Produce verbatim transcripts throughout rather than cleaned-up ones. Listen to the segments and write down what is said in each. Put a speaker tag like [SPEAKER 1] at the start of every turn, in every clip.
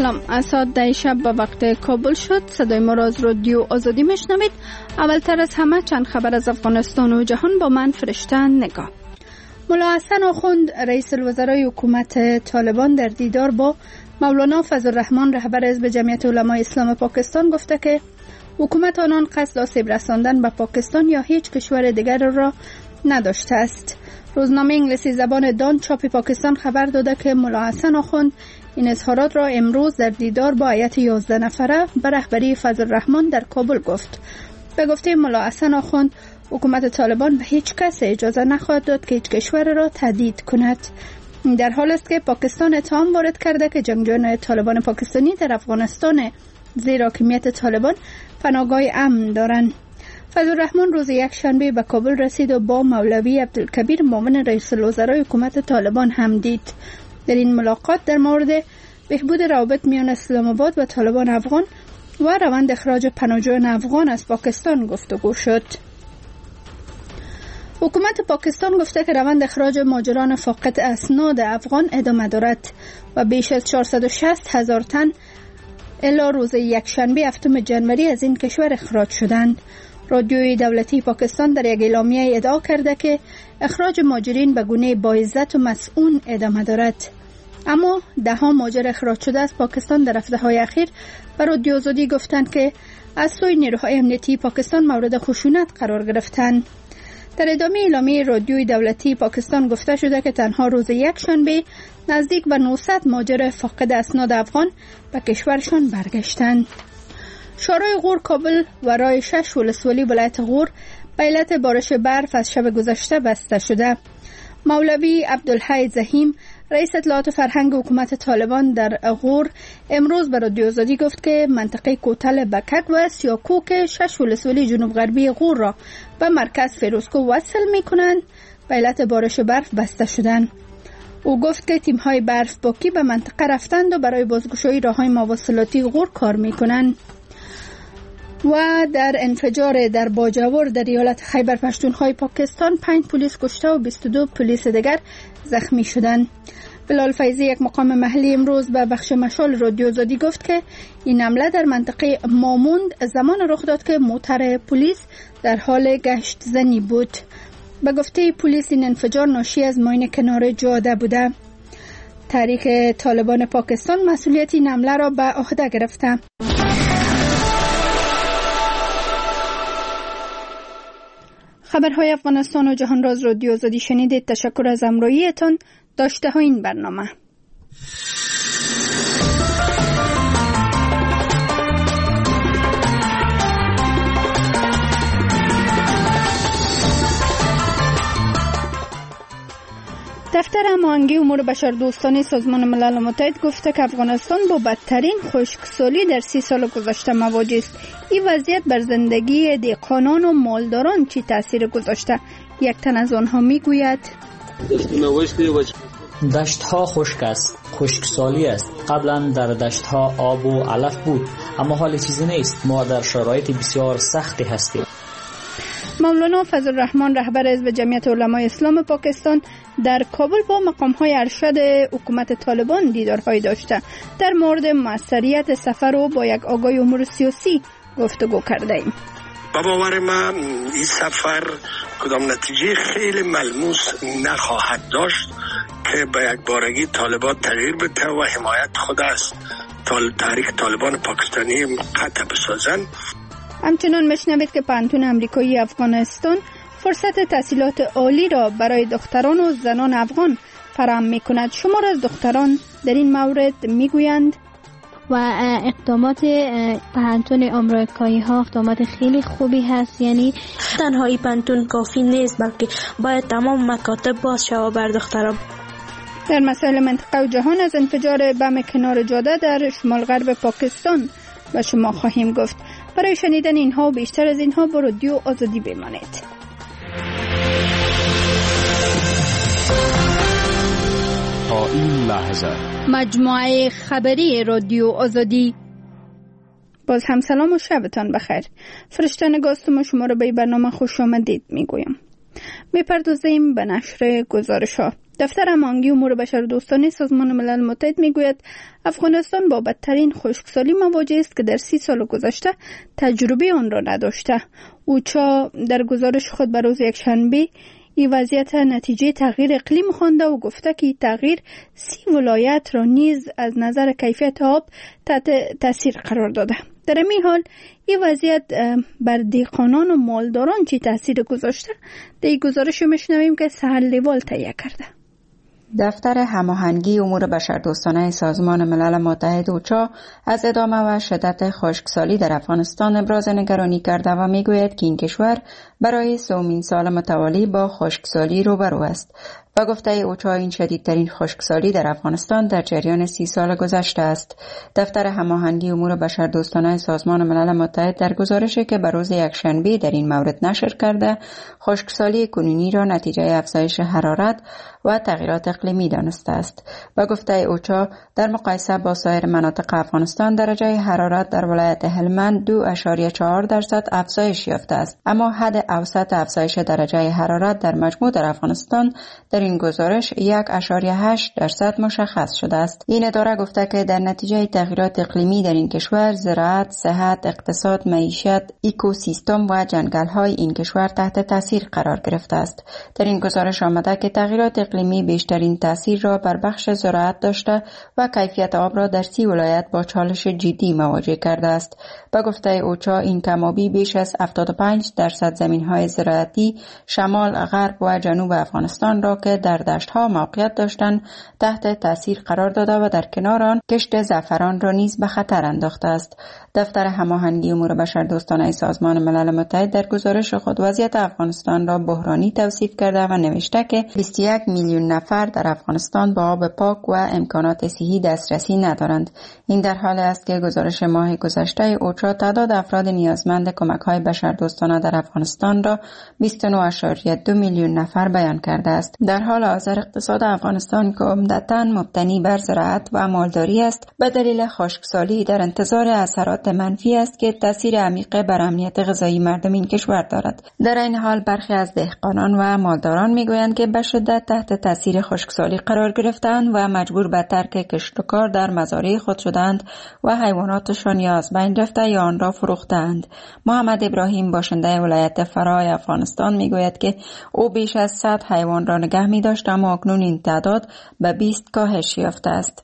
[SPEAKER 1] سلام، از ساعت ده شب به وقت کابل شد. صدای ما را از رادیو آزادی میشنوید. اولتر از همه چند خبر از افغانستان و جهان با من فرشته نگاه. ملا حسن آخوند رئیس الوزرای حکومت طالبان در دیدار با مولانا فضل الرحمن رهبر حزب جمعیت علمای اسلام پاکستان گفته که حکومت آنان قصد آسیب رساندن به پاکستان یا هیچ کشور دیگر را نداشته است. روزنامه انگلیسی زبان دان چاپ پاکستان خبر داده که ملا حسن آخوند این اظهارات را امروز در دیدار با هیئت یازده نفره به رهبری فضل الرحمن در کابل گفت. به گفته ملا حسن آخوند حکومت طالبان به هیچ کس اجازه نخواهد داد که هیچ کشور را تهدید کند. در حال است که پاکستان اتهام وارد کرده که جنگجویان طالبان پاکستانی در افغانستان زیر حاکمیت طالبان پناهگاه امن دارند. فضل الرحمن روز یک شنبه به کابل رسید و با مولوی عبدالکبیر معاون رئیس الوزرای حکومت طالبان هم دید. در این ملاقات در مورد بهبود روابط میان اسلام آباد و طالبان افغان و روند اخراج پناهجویان افغان از پاکستان گفتگو شد. حکومت پاکستان گفته که روند اخراج مهاجران فاقد اسناد افغان ادامه دارد و بیش از چهارصد و شصت هزار تن الی روز یکشنبه هفتم جنوری از این کشور اخراج شدند. رادیوی دولتی پاکستان در یک اعلامیه ادعا کرده که اخراج مهاجرین به گونه باعزت و مسئول ادامه دارد. اما ده ها مهاجر اخراج شده از پاکستان در هفته‌های اخیر به رادیو آزادی گفتند که از سوی نیروهای امنیتی پاکستان مورد خشونت قرار گرفتند. در ادامه اعلامیه رادیوی دولتی پاکستان گفته شده که تنها روز یکشنبه نزدیک به نهصد مهاجر فاقد اسناد افغان به کشورشان برگشتند. شورای غور کابل و راه شش ولسوالی ولایت غور به علت بارش برف از شب گذشته بسته شده. مولوی عبدالحی زحیم رئیس اطلاعات فرهنگ حکومت طالبان در غور امروز به رادیو آزادی گفت که منطقه کوتل بکک و سیاکوک شش ولسوالی جنوب غربی غور را به مرکز فیروزکو وصل می کنند به علت بارش برف بسته شدند. او گفت که تیم‌های برف باکی به منطقه رفتند و برای بازگشایی راه‌های مواصلاتی غور کار می کنند. و در انفجار در باجوور در ایالت خیبر پختونخوا پاکستان پنج پلیس کشته و بیست و دو پلیس دیگر زخمی شدند. بلال فیضی یک مقام محلی امروز به بخش مشال رادیو آزادی گفت که این حمله در منطقه ماموند زمان رخ داد که موتر پلیس در حال گشت زنی بود. به گفته پلیس این انفجار ناشی از ماین کنار جاده بوده. تحریک طالبان پاکستان مسئولیت این حمله را به عهده گرفته. خبرهای افغانستان و جهان را از رادیو آزادی شنیدید. تشکر از همراهیتان. داشته ها این برنامه. دفتر هماهنگی امور بشردوستانه سازمان ملل متحد گفته که افغانستان با بدترین خشکسالی در سی سال گذشته مواجه است. این وضعیت بر زندگی دهقانان و مالداران چی تاثیر گذاشته؟ یک تن از آنها میگوید
[SPEAKER 2] دشت ها خشک است، خشکسالی است. قبلا در دشت ها آب و علف بود، اما حال چیزی نیست. ما در شرایط بسیار سختی هستیم.
[SPEAKER 1] مولانا فضل الرحمن رهبر حزب جمعیت علمای اسلام پاکستان در کابل با مقام‌های ارشد حکومت طالبان دیدارهای داشته. در مورد موثریت سفر و با یک آگاه امور سیاسی گفتگو کرده ایم.
[SPEAKER 3] با باور من این سفر کدام نتیجه خیلی ملموس نخواهد داشت که به یک بارگی طالبان تغییر بده و حمایت خود از تاریخ طالبان پاکستانی قطع بسازند.
[SPEAKER 1] همچنان مشنوید که پانتون امریکایی افغانستان فرصت تحصیلات عالی را برای دختران و زنان افغان فراهم می‌کند. شمار از دختران در این مورد میگویند
[SPEAKER 4] و اقدامات پانتون امریکایی ها اقدامات خیلی خوبی هست. یعنی
[SPEAKER 5] تنهایی پانتون کافی نیست، بلکه باید تمام مکاتب باز شود بر دختران.
[SPEAKER 1] در مسائل منطقه و جهان از انفجار بم کنار جاده در شمال غرب پاکستان و شما خواهیم گفت. برای شنیدن اینها و بیشتر از اینها با رادیو آزادی بمانید.
[SPEAKER 6] تا این لحظه
[SPEAKER 1] مجموعه خبری رادیو آزادی. باز هم سلام و شبتان بخیر. فرشته نگاستم شما را به برنامه خوش آمدید میگویم. میپردازیم به نشر گزارش‌ها. دفتر هماهنگی امور بشردوستانه سازمان ملل متحد میگوید افغانستان با بدترین خشکسالی مواجه است که در سی سال گذشته تجربه آن را نداشته. اوچا در گزارش خود به روز یکشنبه این وضعیت نتیجه تغییر اقلیم خوانده و گفته که تغییر سی ولایت را نیز از نظر کیفیت آب تحت تاثیر قرار داده. در این حال این وضعیت بر دهقانان و مالداران چی تاثیر گذاشته؟ در این گزارش میشنویم که سهل لیوال تهیه کرده.
[SPEAKER 7] دفتر هماهنگی امور بشردوستانه سازمان ملل متحد اوچا از ادامه و شدت خشکسالی در افغانستان ابراز نگرانی کرده و میگوید که این کشور برای سومین سال متوالی با خشکسالی روبرو است. و گفته اوچا این شدیدترین خشکسالی در افغانستان در جریان سی سال گذشته است. دفتر هماهنگی امور بشردوستانه سازمان ملل متحد در گزارشی که به روز یکشنبه در این مورد نشر کرده، خشکسالی کنونی را نتیجه افزایش حرارت و تغییرات اقلیمی دانسته است. و گفته اوچا در مقایسه با سایر مناطق افغانستان درجه حرارت در ولایت هلمند دو ممیز چهار درصد افزایش یافته است، اما حد اوسط افزایش درجه حرارت در مجموع در افغانستان در این گزارش یک ممیز هشت درصد مشخص شده است. این اداره گفته که در نتیجه تغییرات اقلیمی در این کشور زراعت، صحت، اقتصاد، معیشت، اکوسیستم و جنگل‌های این کشور تحت تاثیر قرار گرفته است. در این گزارش آمده که تغییرات اقلیمی بیشترین تاثیر را بر بخش زراعت داشته و کیفیت آب را در سی ولایت با چالش جدی مواجه کرده است. با گفته اوچا این کم‌آبی بیش از هفتاد و پنج درصد زمین‌های زراعتی شمال، غرب و جنوب افغانستان را که در دشت‌ها موقعیت داشتند تحت تاثیر قرار داده و در کنار آن کشت زعفران را نیز به خطر انداخته است. دفتر هماهنگی امور بشردوستانه سازمان ملل متحد در گزارش خود وضعیت افغانستان را بحرانی توصیف کرده و نوشته که بیست و یک میلیون نفر در افغانستان با آب پاک و امکانات صحی دسترسی ندارند. این در حالی است که گزارش ماه گذشته اوچا تعداد افراد نیازمند کمک‌های بشردوستانه در افغانستان را بیست و نه ممیز دو میلیون نفر بیان کرده است. در حال حاضر اقتصاد افغانستان که عمدتاً مبتنی بر زراعت و مالداری است، به دلیل خشکسالی در انتظار اثرات منفی است که تاثیر عمیق بر امنیت غذایی مردم این کشور دارد. در این حال برخی از دهقانان و مالداران میگویند که به شدت تحت تاثیر خشکسالی قرار گرفتند و مجبور به ترک کشت و کار در مزارع خود شدند و حیواناتشان یا از بین رفته یا آن را فروختند. محمد ابراهیم باشنده ولایت فرای افغانستان میگوید که او بیش از صد حیوان را نگه می داشت، اما اکنون این تعداد به بیست کاهش یافته است.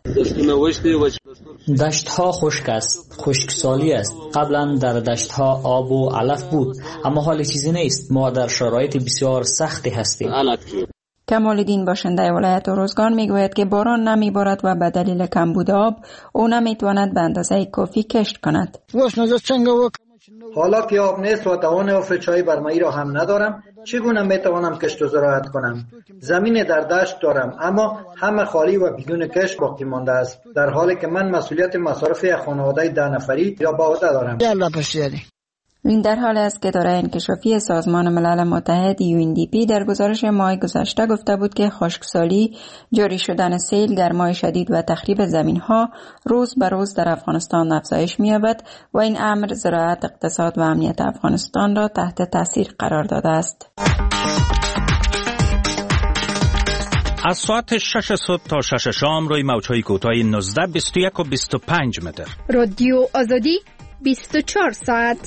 [SPEAKER 2] دشت‌ها خشک است، خشکسالی است. قبلا در دشت‌ها آب و علف بود، اما حال چیزی نیست. ما در شرایط بسیار سختی هستیم.
[SPEAKER 7] کمال‌الدین باشنده ولایت روزگان میگوید که باران نمیبارد و به دلیل کمبود آب او نمیتواند به اندازه کافی کشت کند.
[SPEAKER 8] حالا که آب نیست و توان افرچایی برمایی را هم ندارم، چگونه میتوانم کشت و زراعت کنم؟ زمین در دشت دارم، اما همه خالی و بدون کشت باقی مانده است، در حالی که من مسئولیت مصارف یک خانواده ده نفری را به عهده دارم.
[SPEAKER 7] این در حال است که اداره انکشافی سازمان ملل متحد یو ان دی پی در گزارش ماه گذشته گفته بود که خشکسالی، جاری شدن سیل، گرمای شدید و تخریب زمین‌ها روز به روز در افغانستان افزایش می‌یابد و این امر زراعت، اقتصاد و امنیت افغانستان را تحت تاثیر قرار داده است.
[SPEAKER 9] از ساعت شش صبح تا شش شام روی موج‌های کوتاه نوزده، بیست و یک و بیست و پنج متر.
[SPEAKER 1] رادیو آزادی بیست و چهار ساعت.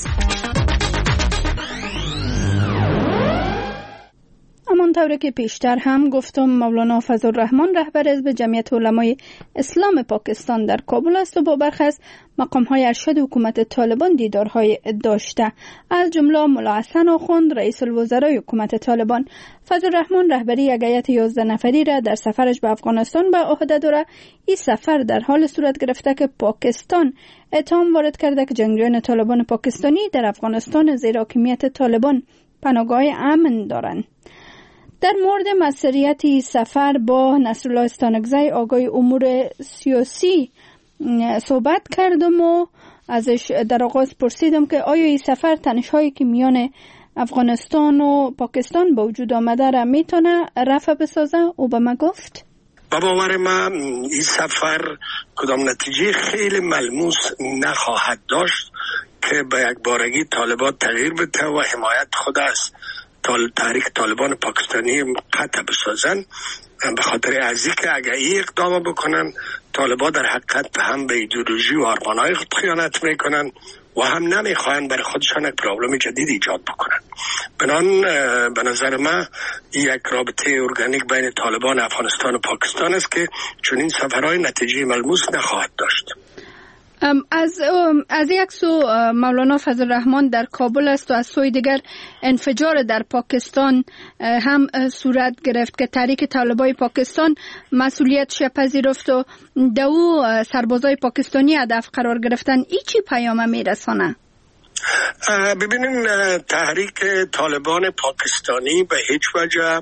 [SPEAKER 1] همانطور که پیشتر هم گفتم، مولانا فضلالرحمن رهبر حزب جمعیت علمای اسلام پاکستان در کابل است و با برخی از مقام‌های ارشد حکومت طالبان دیدارهای داشته، از جمله ملا حسن آخوند رئیس الوزرای حکومت طالبان. فضلالرحمن رهبری یک هیئت یازده نفری را در سفرش به افغانستان به عهده داره. این سفر در حال صورت گرفته که پاکستان اتهام وارد کرده که جنگجویان طالبان پاکستانی در افغانستان زیر حاکمیت طالبان پناهگاه امن دارند. در مورد مسئولیت سفر با نصرالله استانکزی آقای امور سیاسی صحبت کردم و ازش در آغاز پرسیدم که آیا این سفر تنش‌هایی که میان افغانستان و پاکستان به وجود آمده را میتونه رفع بسازه؟ او به من گفت
[SPEAKER 3] با باور من این سفر کدام نتیجه خیلی ملموس نخواهد داشت که به یک بارگی طالبان تغییر بده و حمایت خود است تحریک طالبان پاکستانی قطع بسازن. به خاطر ازی که اگر این اقدام بکنن طالبان در حقیقت هم به ایدئولوژی و آرمانهای خود خیانت میکنن و هم نمیخواهند برای خودشان یک پرابلم جدید ایجاد بکنن. بنان به نظر من یک رابطه ارگانیک بین طالبان افغانستان و پاکستان است که چون این سفرهای نتیجه ملموس نخواهد داشت.
[SPEAKER 1] از از یک سو مولانا فضل الرحمن در کابل است و از سوی دیگر انفجار در پاکستان هم صورت گرفت که تحریک طالبای پاکستان مسئولیتش پذیرفت و دو سربازای پاکستانی هدف قرار گرفتن. ای چی پیام میرسانه؟
[SPEAKER 3] ببینین تحریک طالبان پاکستانی به هیچ وجه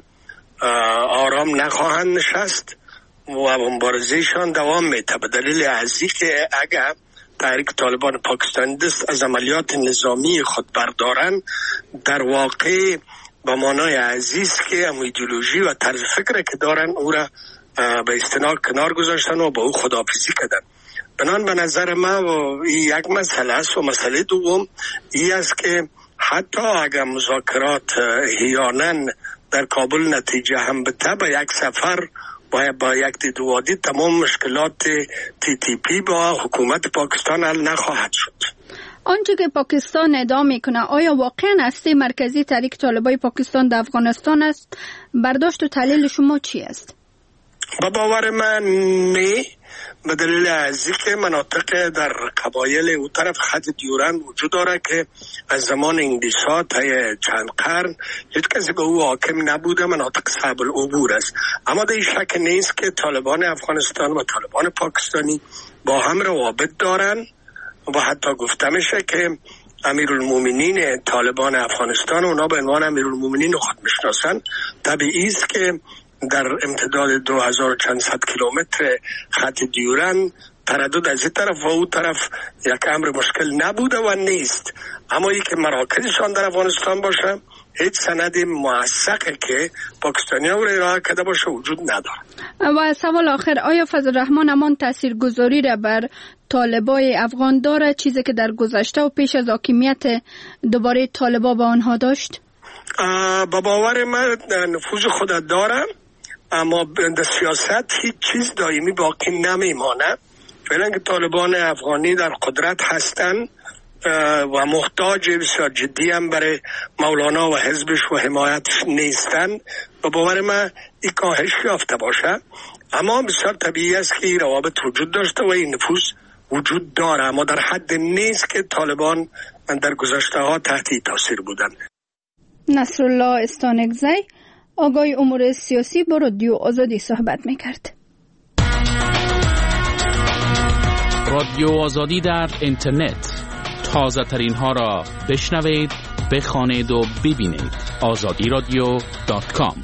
[SPEAKER 3] آرام نخواهند نشست و مبارزهشان دوام میته، به دلیل ازی که اگر تحریک طالبان پاکستانی دست از عملیات نظامی خود بردارن در واقع با معنای عزیز که هم ایدئولوژی و طرز فکر که دارن او را به اصطلاح کنار گذاشتن و با او خداحافظی کردن. بنان به نظر من یک مسئله است و مسئله دوم این است که حتی اگر مذاکرات احیانا در کابل نتیجه هم بده به یک سفر باید با یک دیدوادی تمام مشکلات تی تی پی با حکومت پاکستان حل نخواهد شد.
[SPEAKER 1] آنچه که پاکستان ادعا میکنه آیا واقعا هسته مرکزی تحریک طالبای پاکستان در افغانستان است؟ برداشت و تحلیل شما چی است؟
[SPEAKER 3] با باور من نه، به دلیل ازی که مناطق در قبایل او طرف خط دیورند وجود داره که از زمان انگلیس‌ها تا چند قرن هیچ کسی به او حاکم نبوده، مناطق صعب العبور است. اما در شک نیست که طالبان افغانستان و طالبان پاکستانی با هم روابط دارن و حتی گفته میشه که امیرالمومنین طالبان افغانستان اونا به عنوان امیرالمومنین خود میشناسن. طبیعی است که در امتداد دو هزار و چند صد کیلومتر خط دیورند تردد از این طرف و اون طرف یک امر مشکل نبوده و نیست. اما ای که مراکزشان در افغانستان باشه هیچ سند موثقی که پاکستانی ها رو ارائه کرده باشه وجود نداره.
[SPEAKER 1] و سوال آخر، آیا فضل الرحمن همان تاثیرگذاری را بر طالبای افغان داره چیزی که در گذشته و پیش از حاکمیت دوباره طالبا با آنها داشت؟
[SPEAKER 3] با باور من نفوذ خود داره، اما در سیاست هیچ چیز دائمی باقی نمیمانه. فعلا که طالبان افغانی در قدرت هستند و محتاج بسیار جدی هم برای مولانا و حزبش و حمایتش نیستن، و باور من این کاهش یافته باشه. اما بسیار طبیعی است که این روابط وجود داشته و این نفوذ وجود داره، اما در حد نیست که طالبان در گذشته ها تحت تاثیر بودن.
[SPEAKER 1] نصرالله استانکزی آگاهی امور سیاسی با رادیو آزادی صحبت میکرد.
[SPEAKER 6] رادیو آزادی در اینترنت، تازه ترین ها را بشنوید، بخوانید و ببینید. آزادی رادیو دات کام.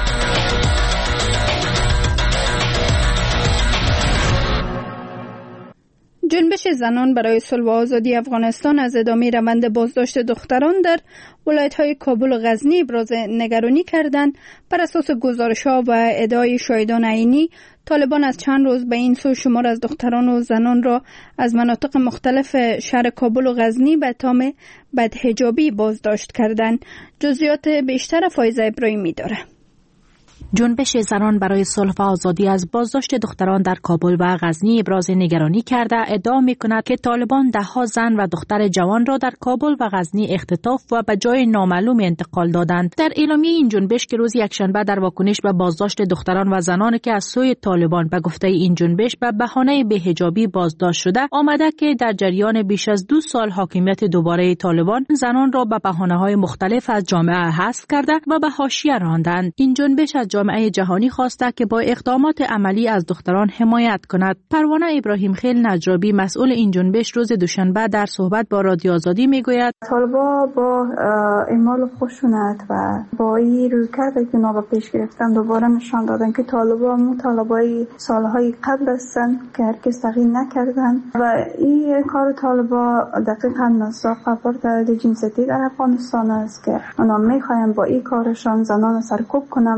[SPEAKER 1] جنبش زنان برای صلح و آزادی افغانستان از ادامه روند بازداشت دختران در ولایت‌های کابل و غزنی ابراز نگرانی کردند. بر اساس گزارش‌ها و ادعای شاهدان عینی، طالبان از چند روز به این سو شمار از دختران و زنان را از مناطق مختلف شهر کابل و غزنی به اتهام بدحجابی بازداشت کردند. جزئیات بیشتر فایزه ابراهیمی داره.
[SPEAKER 10] جنبش زنان برای صلح و آزادی از بازداشت دختران در کابل و غزنی ابراز نگرانی کرده ادعا می‌کند که طالبان ده‌ها زن و دختر جوان را در کابل و غزنی اختطاف و به جای نامعلوم انتقال دادند. در اعلامیه این جنبش که روز یکشنبه در واکنش به بازداشت دختران و زنانی که از سوی طالبان به گفته این جنبش به بهانه بی‌حجابی بازداشت شده آمده که در جریان بیش از دو سال حاکمیت دوباره طالبان زنان را به بهانه‌های مختلف از جامعه حذف کرده و به حاشیه راندند. این جنبش از جامعه جهانی خواسته که با اقدامات عملی از دختران حمایت کند. پروانه ابراهیم خیل نجرابی مسئول این جنبش روز دوشنبه در صحبت با رادیو آزادی میگوید
[SPEAKER 11] طالبا با اعمال خشونت و با این رویکرد که اونا پیش گرفتن دوباره نشان دادن که طالبا مطالبای سالهای قبل هستن که هرگز تغییر نکردن و این کار طالبا دقیقاً مصداق آپارتاید جنسیتی در افغانستان است که اونا میخواین با این کارشان زنان سرکوب کنن و دیگه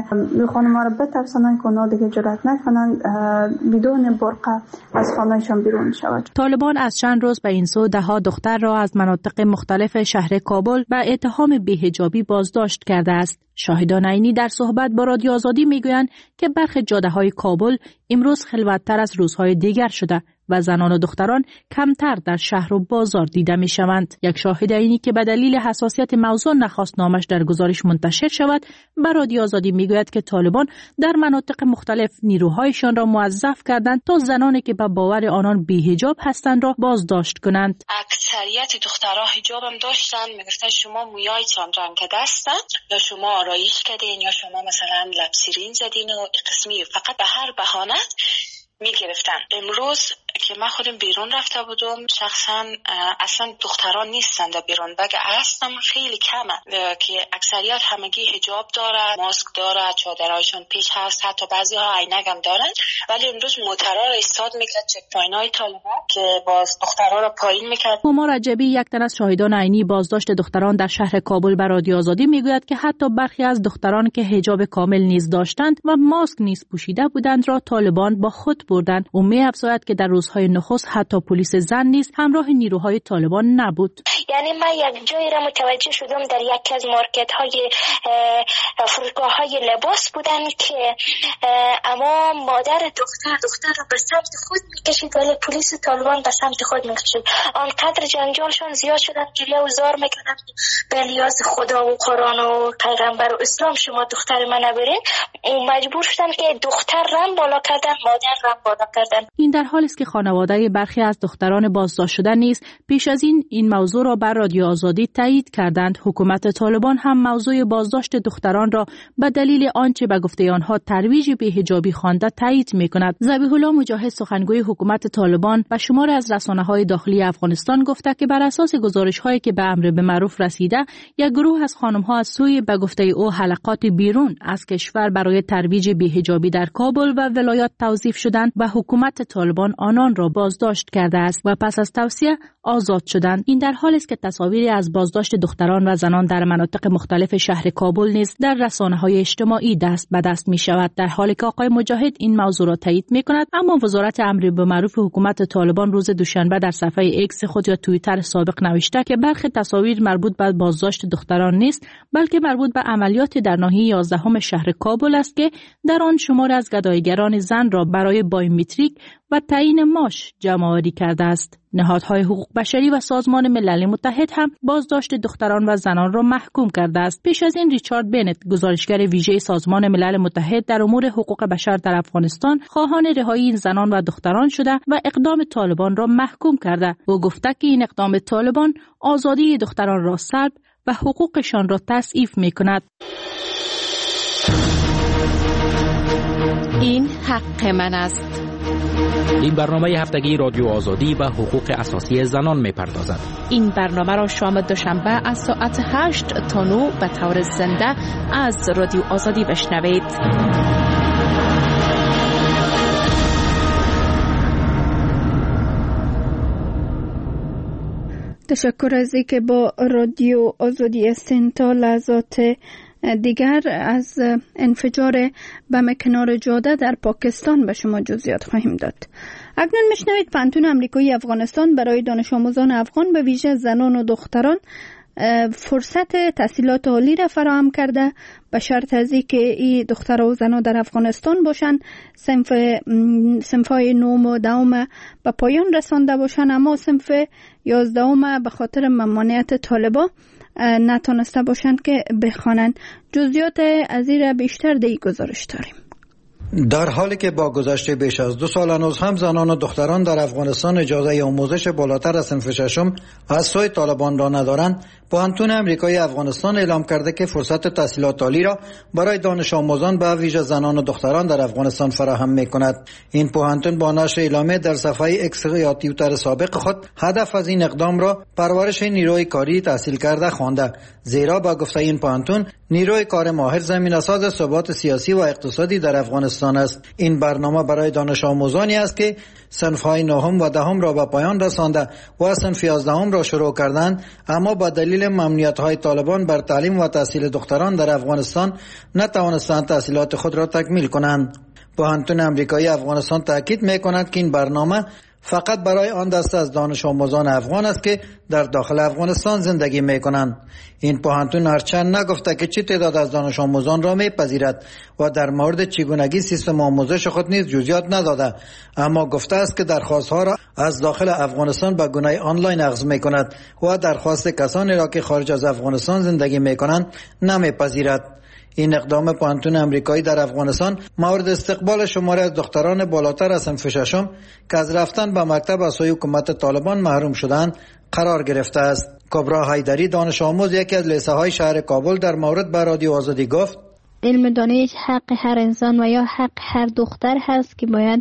[SPEAKER 11] خانم‌ها را بترسانند که اونا دیگه جرأت نکنند بدون برقع از خانه‌شان بیرون شود.
[SPEAKER 10] طالبان از چند روز به این سو ده ها دختر را از مناطق مختلف شهر کابل به اتهام بی‌حجابی بازداشت کرده است. شاهدان عینی در صحبت با رادیو آزادی میگویند که برخی جاده‌های کابل امروز خلوت‌تر از روزهای دیگر شده و زنان و دختران کمتر در شهر و بازار دیده می شوند. یک شاهد عینی که به دلیل حساسیت موضوع نخواست نامش در گزارش منتشر شود، به رادیو آزادی می گوید که طالبان در مناطق مختلف نیروهایشان را موظف کردند تا زنانی که به باور آنان بی‌حجاب هستند را بازداشت کنند.
[SPEAKER 12] اکثریت دخترها حجاب هم داشتن، میگفتن شما مویایتان رنگیده است یا شما آرایش کردین یا شما مثلا لبسیرین زدین و قسمی، فقط به هر بهانه می گرفتن. امروز که من خودم بیرون رفته بودم شخصا اصلا دختران نیستند بیرون، بگه هستم خیلی کمه که اکثریت همگی حجاب داره، ماسک داره، چادرهایشون پیش هست، حتی بعضی ها عینک هم دارن. ولی امروز موترها را استاد میکرد چک پوینت‌های طالبان که باز دخترها را پایین میکرد.
[SPEAKER 10] هما رجبی یک تن از شاهدان عینی بازداشت دختران در شهر کابل به رادیو آزادی میگوید که حتی برخی از دختران که حجاب کامل نیز داشتند و ماسک نیز پوشیده بودند را طالبان با خود بردند. او می‌افزاید که در روزهای نخست حتی پلیس زن نیز همراه نیروهای طالبان نبود.
[SPEAKER 13] یعنی من یک جایی را متوجه شدم در یکی از مارکت های فروشگاه های لباس بودن که اما مادر دختر دختر را به سمت خود میکشید ولی پلیس طالبان به سمت خود میکشید. آنقدر جنجالشان زیاد شدن گریه و زار میکردن به لیاز خدا و قرآن و پیغمبر و اسلام شما دختر من نبرین. مجبور شدن که دختر رم بالا کردن، مادر رم بالا کردن.
[SPEAKER 10] این در حالی است که خانواده برخی از دختران بازداشت شده نیز پیش از این این موضوع را بر رادیو آزادی تایید کردند. حکومت طالبان هم موضوع بازداشت دختران را به دلیل آنچه به گفته آنها ترویج بی‌حجابی خوانده تایید می‌کند. ذبیح الله مجاهد سخنگوی حکومت طالبان به شمار از رسانه‌های داخلی افغانستان گفته که بر اساس گزارش‌هایی که به امر به معروف رسیده، یک گروه از خانم‌ها از سوی به گفته او حلقات بیرون از کشور برای ترویج بی‌حجابی در کابل و ولایات توظیف شدند و حکومت طالبان آنان را بازداشت کرده است و پس از توصیه آزاد شدند. این در حالی است که تصاویری از بازداشت دختران و زنان در مناطق مختلف شهر کابل نیز در رسانه‌های اجتماعی دست به دست می شود. در حالی که آقای مجاهد این موضوع را تایید می کند، اما وزارت امر به معروف حکومت طالبان روز دوشنبه در صفحه ایکس خود یا توییتر سابق نوشته که برخی تصاویر مربوط به بازداشت دختران نیست، بلکه مربوط به عملیات در ناحیه یازدهم شهر کابل است که در آن شمار از گدایگران زن را برای بایومتریک و تعیین معاش جمع‌آوری کرده است. نهادهای حقوق بشری و سازمان ملل متحد هم بازداشت دختران و زنان را محکوم کرده است. پیش از این ریچارد بنت، گزارشگر ویژه سازمان ملل متحد در امور حقوق بشر در افغانستان، خواهان رهایی این زنان و دختران شده و اقدام طالبان را محکوم کرده. او گفته که این اقدام طالبان آزادی دختران را سلب و حقوقشان را تضعیف می‌کند.
[SPEAKER 14] این حق من است.
[SPEAKER 6] این برنامه هفتگی رادیو آزادی و حقوق اساسی زنان می‌پردازد.
[SPEAKER 14] این برنامه را شام دوشنبه از ساعت هشت تا نه به طور زنده از رادیو آزادی بشنوید.
[SPEAKER 1] تشکر از اینکه با رادیو آزادی هستین. تا لحظات دیگر از انفجار بم کنار جاده در پاکستان به شما جزئیات خواهیم داد. اکنون میشنوید پانتون آمریکایی افغانستان برای دانش آموزان افغان به ویژه زنان و دختران فرصت تحصیلات عالی را فراهم کرده، به شرط از اینکه این دختر و زنان در افغانستان باشند، صنف صنفای نهم و دهم به پایان رسانده باشند، اما صنف یازدهم به خاطر ممانعت طالبان نتونسته باشند که بخوانند. جزئیات از این را بیشتر در این گزارش داریم.
[SPEAKER 8] در حالی که با گذشته بیش از دو سال هنوز هم زنان و دختران در افغانستان اجازه آموزش بالاتر از صنف ششم از سوی طالبان را ندارند، پوهنتون آمریکایی افغانستان اعلام کرده که فرصت تحصیلات عالی را برای دانش آموزان به ویژه زنان و دختران در افغانستان فراهم می‌کند. این پوهنتون با نشر اعلامیه در صفحه ایکس یا توییتر سابق خود هدف از این اقدام را پرورش نیروی کاری تحصیل کرده خوانده، زیرا با گفته این پوهنتون نیروی کار ماهر زمینه‌ساز ثبات سیاسی و اقتصادی در افغانستان افغانستان است. این برنامه برای دانش آموزانی است که صنف‌های نهم و دهم را به پایان رسانده و صنف یازدهم را شروع کردند، اما با دلیل ممنوعیت‌های طالبان بر تعلیم و تحصیل دختران در افغانستان نتوانستند تحصیلات خود را تکمیل کنند. پوهنتون امریکایی افغانستان تاکید می‌کند که این برنامه فقط برای آن دسته از دانش آموزان افغان است که در داخل افغانستان زندگی می‌کنند. این پوهنتون هرچند نگفته که چه تعداد از دانش آموزان را می‌پذیرد و در مورد چگونگی سیستم آموزش خود نیز جزئیات نداده، اما گفته است که درخواست‌ها را از داخل افغانستان به گونه آنلاین اخذ می‌کند و درخواست کسانی را که خارج از افغانستان زندگی می‌کنند نمی‌پذیرد. این اقدام پوهنتون امریکایی در افغانستان مورد استقبال شماری از دختران بالاتر از صنف ششم که از رفتن به مکتب از سوی حکومت طالبان محروم شدند قرار گرفته است. کبرا حیدری دانش آموز یکی از لیسه های شهر کابل در مورد به رادیو آزادی گفت:
[SPEAKER 4] علم دانش حق هر انسان و یا حق هر دختر هست که باید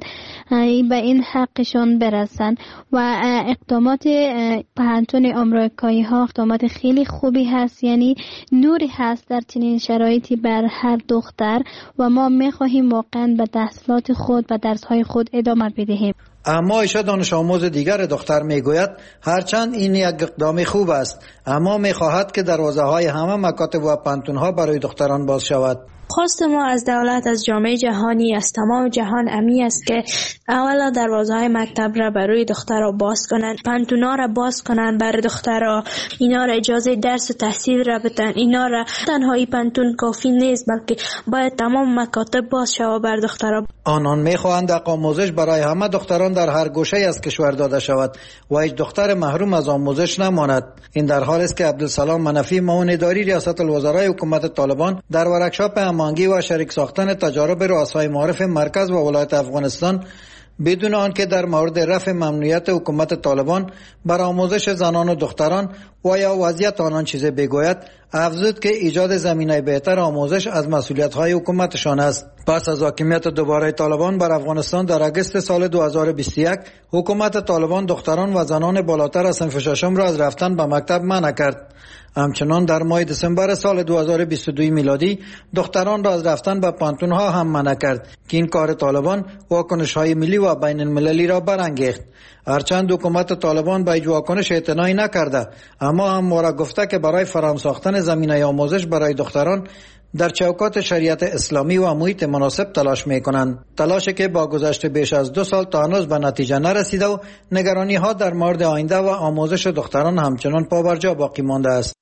[SPEAKER 4] به این حقشان برسن و اقدامات پوهنتون آمریکایی ها اقدامات خیلی خوبی هست، یعنی نوری هست در چنین شرایطی بر هر دختر و ما میخواهیم واقعا به تحصیلات خود و درس های خود ادامه بدهیم.
[SPEAKER 8] اما ایشا دانش آموز دیگر دختر میگوید هرچند این یک اقدام خوب است، اما میخواهد که دروازه های همه مکاتب و پوهنتون ها برای دختران باز شود.
[SPEAKER 5] خواست ما از دولت، از جامعه جهانی، از تمام جهان امی است که اولا دروازه های مکتب را برای دخترها باز کنند، پانتونا را باز کنند برای دخترها، اینا را اجازه درس و تحصیل را بدن. اینا را تنهایی پانتون کافی نیست، بلکه باید تمام مکاتب باز شود بر دخترها.
[SPEAKER 8] آنان میخواهند حق آموزش برای همه دختران در هر گوشه از کشور داده شود و هیچ دختر محروم از آموزش نماند. این در حالی است که عبدالسلام منفی معاون اداری ریاست الوزرای حکومت طالبان در ورکشاپ هماهنگی و شریک ساختن تجارب رؤسای معارف مرکز و ولایت افغانستان بدون آنکه در مورد رفع ممنوعیت حکومت طالبان بر آموزش زنان و دختران و یا وضعیت آنان چیزی بگوید، افزود که ایجاد زمینه بهتر آموزش از مسئولیت‌های حکومتشان است. پس از حاکمیت دوباره طالبان بر افغانستان در اگست سال دو هزار و بیست و یک، حکومت طالبان دختران و زنان بالاتر از صنف ششم را از رفتن به مکتب منع کرد. همچنان در ماه دسامبر سال دو هزار و بیست و دو میلادی دختران را از رفتن به پانتون‌ها هم منع کرد که این کار طالبان واکنش‌های ملی و بین المللی را برانگیخت. هرچند حکومت طالبان به هیچ واکنش اعتنایی نکرده، اما همواره گفته که برای فراهم ساختن زمینه آموزش برای دختران در چوکات شریعت اسلامی و محیط مناسب تلاش می‌کنند. تلاشی که با گذشت بیش از دو سال تا هنوز به نتیجه نرسیده و نگرانی‌ها در مورد آینده و آموزش دختران همچنان پابرجا باقی مانده است.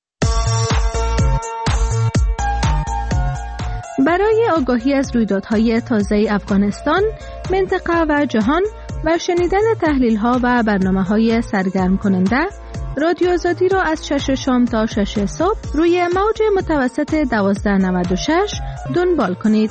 [SPEAKER 10] برای آگاهی از رویدادهای تازه افغانستان، منطقه و جهان و شنیدن تحلیل‌ها و برنامه‌های سرگرم کننده، رادیو آزادی را از شش شام تا شش صبح روی موج متوسط دوازده نود و شش دنبال کنید.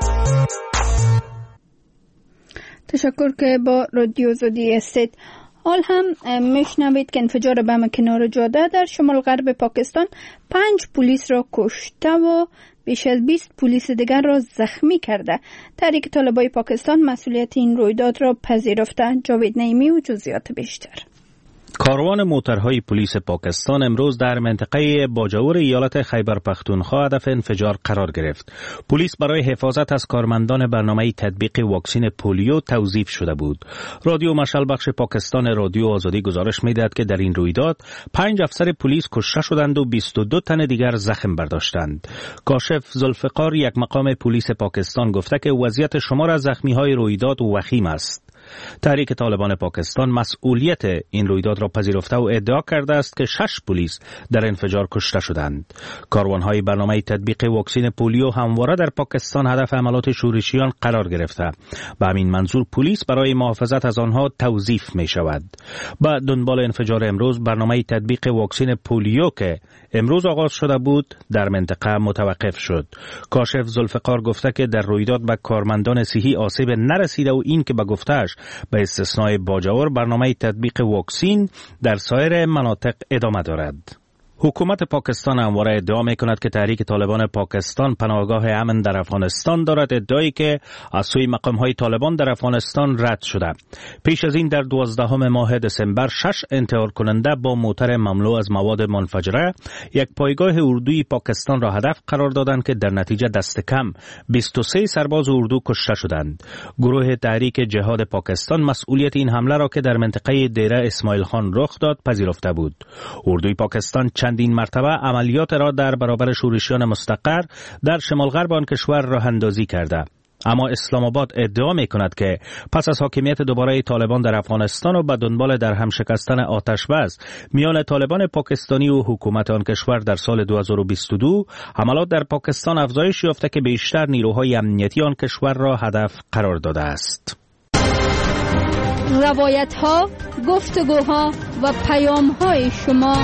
[SPEAKER 1] تشکر که با رادیو آزادی هستید. حال هم میشنوید که انفجار بم کنار جاده در شمال غرب پاکستان پنج پلیس را کشته و بیش از بیست پلیس دیگر را زخمی کرده. تحریک طالبای پاکستان مسئولیت این رویداد را پذیرفته. جاوید نعیمی و جزئیات بیشتر.
[SPEAKER 9] کاروان موترهای پلیس پاکستان امروز در منطقه باجاور ایالت خیبر پختونخوا هدف انفجار قرار گرفت. پلیس برای حفاظت از کارمندان برنامه تطبیق واکسن پولیو توظیف شده بود. رادیو مشعل بخش پاکستان رادیو آزادی گزارش می‌دهد که در این رویداد پنج افسر پلیس کشته شدند و بیست و دو تن دیگر زخم برداشتند. کاشف ذوالفقار یک مقام پلیس پاکستان گفته که وضعیت شمار از زخمی‌های رویداد وخیم است. تحریک طالبان پاکستان مسئولیت این رویداد را پذیرفته و ادعا کرده است که شش پلیس در انفجار کشته شدند. کاروانهای برنامه تطبیق واکسن پولیو همواره در پاکستان هدف حملات شورشیان قرار گرفته. به همین منظور پلیس برای محافظت از آنها توظیف می شود. با دنبال انفجار امروز برنامه تطبیق واکسن پولیو که امروز آغاز شده بود در منطقه متوقف شد. کاشف ذوالفقار گفته که در رویداد به کارمندان صحی آسیب نرسیده و این که به گفتهش به استثنای باجاور برنامه تطبیق واکسن در سایر مناطق ادامه دارد. حکومت پاکستان همواره ادعا می کند که تحریک طالبان پاکستان پناهگاه امن در افغانستان دارد، ادعایی که از سوی مقام های طالبان در افغانستان رد شده. پیش از این در دوازدهم ماه دسامبر شش انتحار کننده با موتر مملو از مواد منفجره یک پایگاه اردوی پاکستان را هدف قرار دادند که در نتیجه دست کم بیست و سه سرباز اردو کشته شدند. گروه تحریک جهاد پاکستان مسئولیت این حمله را که در منطقه دیره اسماعیل خان رخ داد پذیرفته بود. اردوی پاکستان چندین مرتبه عملیات را در برابر شورشیان مستقر در شمال غرب آن کشور راه اندازی کرده. اما اسلام آباد ادعا می کند که پس از حاکمیت دوباره طالبان در افغانستان و به دنبال در هم شکستن آتش بس میان طالبان پاکستانی و حکومت آن کشور در سال دو هزار و بیست و دو حملات در پاکستان افزایش یافته که بیشتر نیروهای امنیتی آن کشور را هدف قرار داده است.
[SPEAKER 1] روایت ها، گفتگوها و پیام های شما.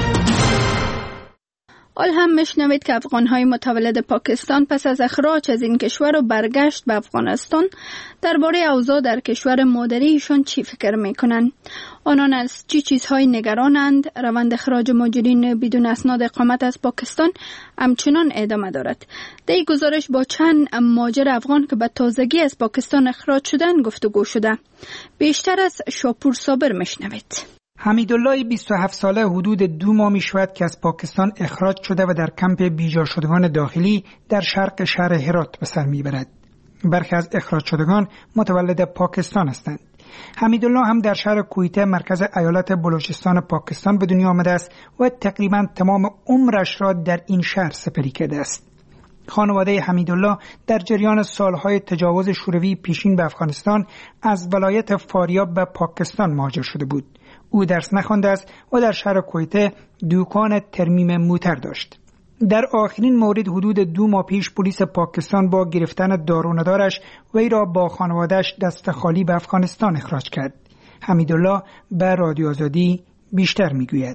[SPEAKER 1] حال هم میشنوید که افغان‌های متولد پاکستان پس از اخراج از این کشور و برگشت به افغانستان درباره اوضاع در کشور مادریشان چی فکر میکنند. آنان از چی چیزهای نگرانند. روند اخراج مهاجرین بدون اسناد اقامت از پاکستان همچنان ادامه دارد. در این گزارش با چند مهاجر افغان که به تازگی از پاکستان اخراج شدند گفتگو شده. بیشتر از شاپور صابر میشنوید.
[SPEAKER 15] حمیدالله بیست و هفت ساله حدود دو ماه می شود که از پاکستان اخراج شده و در کمپ بیجا شدگان داخلی در شرق شهر هرات به سر می برد. برخی از اخراج شدگان متولد پاکستان هستند. حمیدالله هم در شهر کویته مرکز ایالت بلوچستان پاکستان به دنیا آمده است و تقریبا تمام عمرش را در این شهر سپری کرده است. خانواده حمیدالله در جریان سالهای تجاوز شوروی پیشین به افغانستان از ولایت فاریاب به پاکستان مهاجر شده بود. او درس نخوانده است و در شهر کویته دکان ترمیم موتر داشت. در آخرین مورد حدود دو ماه پیش پلیس پاکستان با گرفتن دار و ندارش وی را با خانواده‌اش دست خالی به افغانستان اخراج کرد. حمیدالله به رادیو آزادی بیشتر میگوید.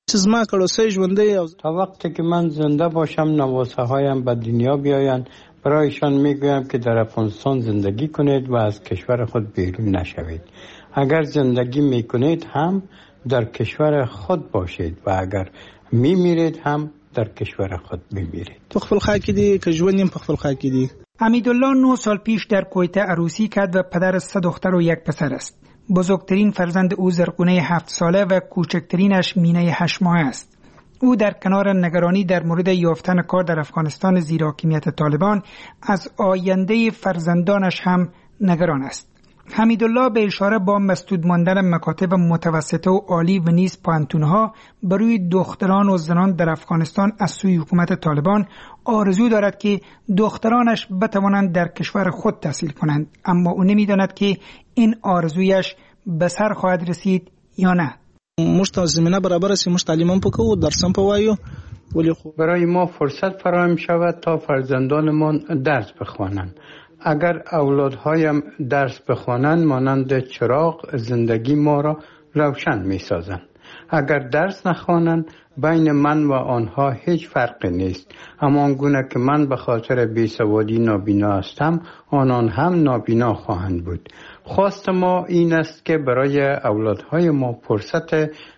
[SPEAKER 16] تا وقتی که من زنده باشم نواسه هایم به دنیا بیایند برایشان میگویم که در افغانستان زندگی کنید و از کشور خود بیرون نشوید. اگر زندگی میکنید هم در کشور خود باشید و اگر میمیرید هم در کشور خود میمیرید.
[SPEAKER 15] پخفل خاکی دی که جوانیم پخفل خاکی دی. حمیدالله نه سال پیش در کویته عروسی کرد و پدر سه دختر و یک پسر است. بزرگترین فرزند او زرقونه هفت ساله و کوچکترینش مینه هشت ماه است. او در کنار نگرانی در مورد یافتن کار در افغانستان زیر حاکمیت طالبان از آینده فرزندانش هم نگران است. حمیدالله به اشاره با مسدود ماندن مکاتب متوسطه و عالی و نیز پانتونها بروی دختران و زنان در افغانستان از سوی حکومت طالبان آرزو دارد که دخترانش بتوانند در کشور خود تحصیل کنند، اما او نمی‌داند که این آرزویش به سر خواهد رسید یا نه.
[SPEAKER 17] مشت زمینه برابر است، مشت تعلیمم پکو درسم پوایو ولی خب
[SPEAKER 16] برای ما فرصت فراهم شود تا فرزندانمان درس بخوانند. اگر اولادهایم درس بخوانند مانند چراغ زندگی ما را روشن می سازند. اگر درس نخوانند بین من و آنها هیچ فرقی نیست. اما آنگونه که من به خاطر بیسوادی نابینا هستم آنان هم نابینا خواهند بود. خواست ما این است که برای اولادهای ما فرصت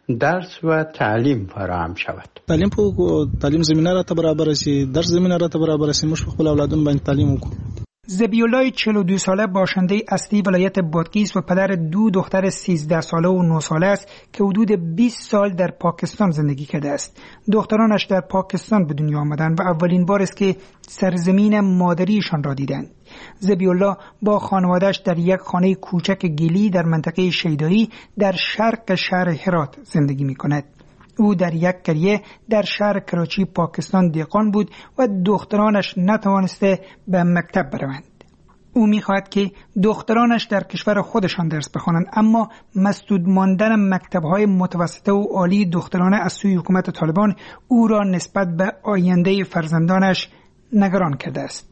[SPEAKER 16] درس و تعلیم فراهم شود.
[SPEAKER 17] تعلیم پو تعلیم زمینه را برابر است، درس زمینه را برابر است. مش خپل اولادون باندې تعلیم وکړو.
[SPEAKER 15] ذبیحالله چهل و دو ساله باشنده اصلی ولایت بادغیس و پدر دو دختر سیزده ساله و نه ساله است که حدود بیست سال در پاکستان زندگی کرده است. دخترانش در پاکستان به دنیا آمدند و اولین بار است که سرزمین مادریشان را دیدند. ذبیحالله با خانواده‌اش در یک خانه کوچک گلی در منطقه شیدایی در شرق شهر هرات زندگی می‌کند. او در یک قریه در شهر کراچی پاکستان دهقان بود و دخترانش نتوانسته به مکتب بروند. او می‌خواهد که دخترانش در کشور خودشان درس بخوانند، اما مسدود ماندن مکتب‌های متوسطه و عالی دخترانه از سوی حکومت طالبان او را نسبت به آینده فرزندانش نگران کرده است.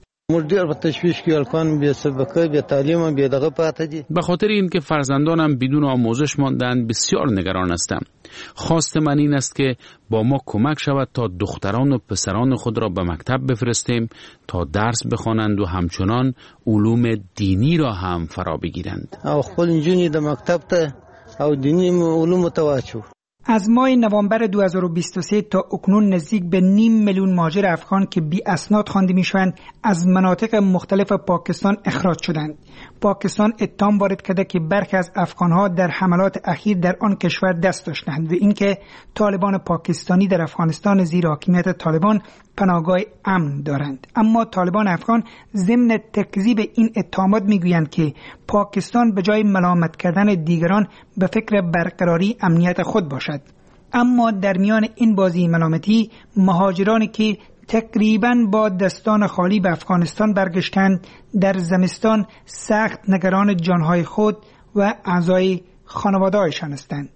[SPEAKER 6] به خاطر اینکه فرزندانم بدون آموزش ماندند بسیار نگران هستم. خواست من این است که با ما کمک شود تا دختران و پسران خود را به مکتب بفرستیم تا درس بخوانند و همچنان علوم دینی را هم فرا بگیرند.
[SPEAKER 18] او خپل نجونې د مکتب ته او دینی علوم ته واچو.
[SPEAKER 15] از ماه نوامبر دو هزار و بیست و سه تا اکنون نزدیک به نیم میلیون مهاجر افغان که بی اسناد خوانده میشوند از مناطق مختلف پاکستان اخراج شدند. پاکستان اتهام وارد کرده که برخی از افغانها در حملات اخیر در آن کشور دست داشتند و اینکه طالبان پاکستانی در افغانستان زیر حاکمیت طالبان پناهگاه امن دارند. اما طالبان افغان ضمن تکذیب این اتهامات میگویند که پاکستان به جای ملامت کردن دیگران به فکر برقراری امنیت خود باشد. اما در میان این بازی ملامتی، مهاجرانی که تقریباً با دستان خالی به افغانستان برگشتند در زمستان سخت نگران جانهای خود و اعضای خانواده‌هایشان هستند.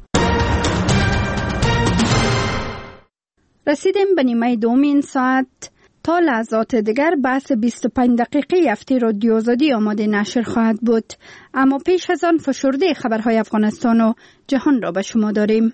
[SPEAKER 1] رسیدیم به نیمه دوم این ساعت. تا لحظات دیگر بحث بیست و پنج دقیقه هفته رادیو آزادی آماده نشر خواهد بود، اما پیش از آن فشرده خبرهای افغانستان و جهان را به شما داریم.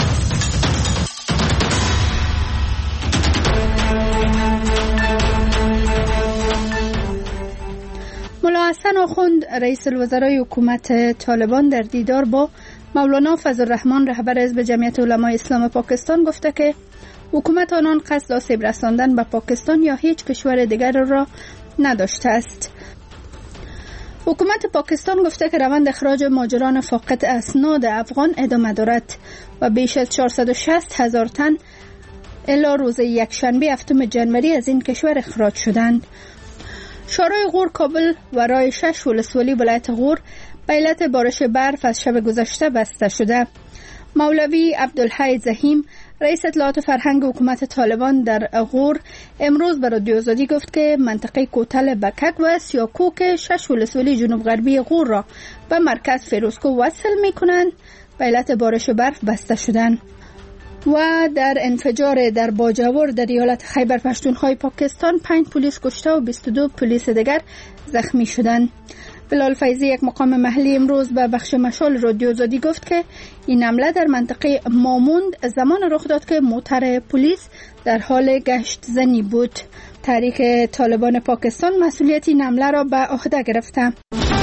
[SPEAKER 1] ملا حسن آخوند رئیس الوزرای حکومت طالبان در دیدار با مولانا فضل الرحمن رهبر حزب جمعیت علمای اسلام پاکستان گفته که حکومت آنان قصد آسیب رساندن به پاکستان یا هیچ کشور دیگر را نداشته است. حکومت پاکستان گفته که روند اخراج مهاجران فاقد اسناد افغان ادامه دارد و بیش از چهارصد و شصت هزار تن الی روز یکشنبه هفتم جنوری از این کشور اخراج شدند. شورای غور کابل و راه شش ولسوالی ولایت غور به علت بارش برف از شب گذشته بسته شده. مولوی عبدالحی زحیم رئیس اطلاعات فرهنگ حکومت طالبان در غور امروز به رادیو آزادی گفت که منطقه کوتل بکک و سیاکوک شش ولسوالی جنوب غربی غور را به مرکز فیروزکو وصل می کنند به علت بارش برف بسته شدند. و در انفجار در باجوور در ایالت خیبر پختونخوا پاکستان پنج پلیس کشته و بیست و دو پلیس دیگر زخمی شدند. بلال فیضی یک مقام محلی امروز به بخش مشال رادیو آزادی گفت که این حمله در منطقه ماموند زمان رخ داد که موتر پلیس در حال گشت زنی بود. تحریک طالبان پاکستان مسئولیت این حمله را به عهده گرفته.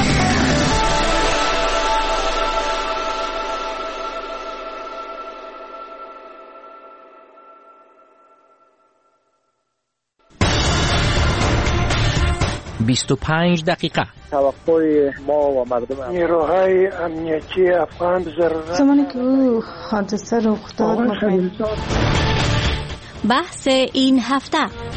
[SPEAKER 9] بیست و پنج دقیقه
[SPEAKER 18] توقع ما و مردم
[SPEAKER 19] نیروهای امنیتی افغان ضرورت
[SPEAKER 20] زمانی که او حادثه رخ داد
[SPEAKER 10] بحث این هفته.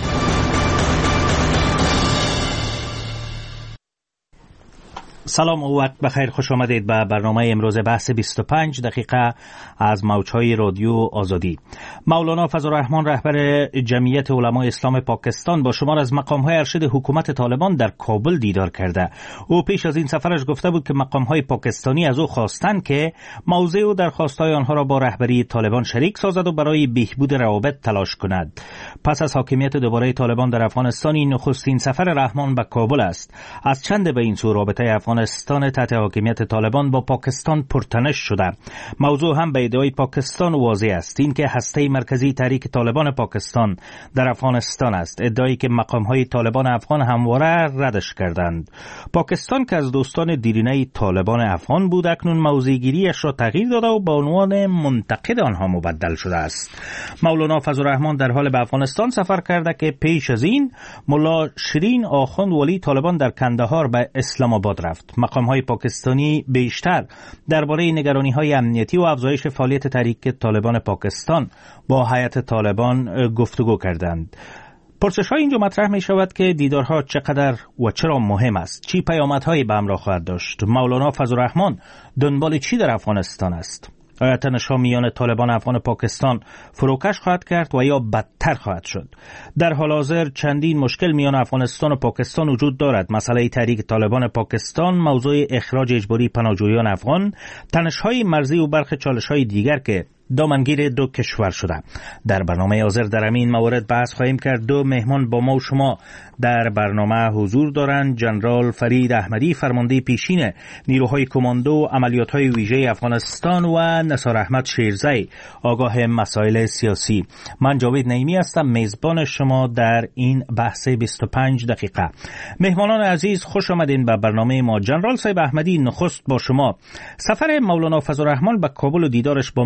[SPEAKER 9] سلام و وقت بخیر، خوش آمدید به برنامه امروز بحث بیست و پنج دقیقه از موجهای رادیو آزادی. مولانا فضل الرحمن رهبر جمعیت علمای اسلام پاکستان با شمار از مقام‌های ارشد حکومت طالبان در کابل دیدار کرده. او پیش از این سفرش گفته بود که مقام‌های پاکستانی از او خواستند که موضع و درخواست‌های آنها را با رهبری طالبان شریک سازد و برای بهبود روابط تلاش کند. پس از حاکمیت دوباره طالبان در افغانستان، این نخستین سفر رحمان به کابل است. از چند به این سو رابطه افغانستان تحت حاکمیت طالبان با پاکستان پرتنش شده. موضوع هم به ادعای پاکستان واضح است، این که هسته مرکزی تحریک طالبان پاکستان در افغانستان است، ادعایی که مقام‌های طالبان افغان همواره ردش کردند. پاکستان که از دوستان دیرینه طالبان افغان بود، اکنون موضع‌گیری‌اش را تغییر داده و به عنوان منتقد آنها مبدل شده است. مولانا فضل الرحمن در حال به افغانستان سفر کرده که پیش از این ملا شیرین آخوند ولی طالبان در کندهار به اسلام آباد رفت. مقام‌های پاکستانی بیشتر درباره نگرانی‌های امنیتی و افزایش فعالیت تحریک طالبان پاکستان با هیئت طالبان گفتگو کردند. پرسش‌های اینجا مطرح می‌شود که دیدارها چقدر و چرا مهم است، چی پیامدهایی به همراه خواهد داشت، مولانا فضل الرحمن دنبال چی در افغانستان است، آیا تنش‌ها میان طالبان افغان پاکستان فروکش خواهد کرد و یا بدتر خواهد شد؟ در حال حاضر چندین مشکل میان افغانستان و پاکستان وجود دارد. مسئله تحریک طالبان پاکستان، موضوع اخراج اجباری پناهجویان افغان، تنش‌های مرزی و برخی چالش‌های دیگر که دامنگیر دو کشور شده. در برنامه حاضر در همین موارد بحث خواهیم کرد. دو مهمان با ما و شما در برنامه حضور دارند. جنرال فرید احمدی، فرمانده پیشین نیروهای کماندو و عملیات‌های ویژه افغانستان، و نثار احمد شیرزی، آگاه مسائل سیاسی. من جاوید نعیمی هستم، میزبان شما در این بحث بیست و پنج دقیقه. مهمانان عزیز، خوش آمدین به برنامه ما. جنرال صاحب احمدی، نخست با شما. سفر مولانا فضل الرحمن به کابل و دیدارش با مقام‌های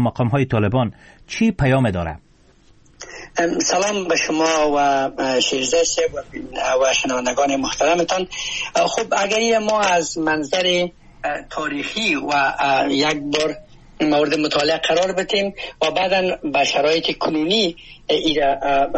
[SPEAKER 9] طالبان چی پیام داره؟
[SPEAKER 21] سلام به شما و شیرزه صاحب و شنوندگان محترمتان. خب اگر ما از منظر تاریخی و یک بار مورد مطالعه قرار بدیم و بعدا به شرایط کنونی ایره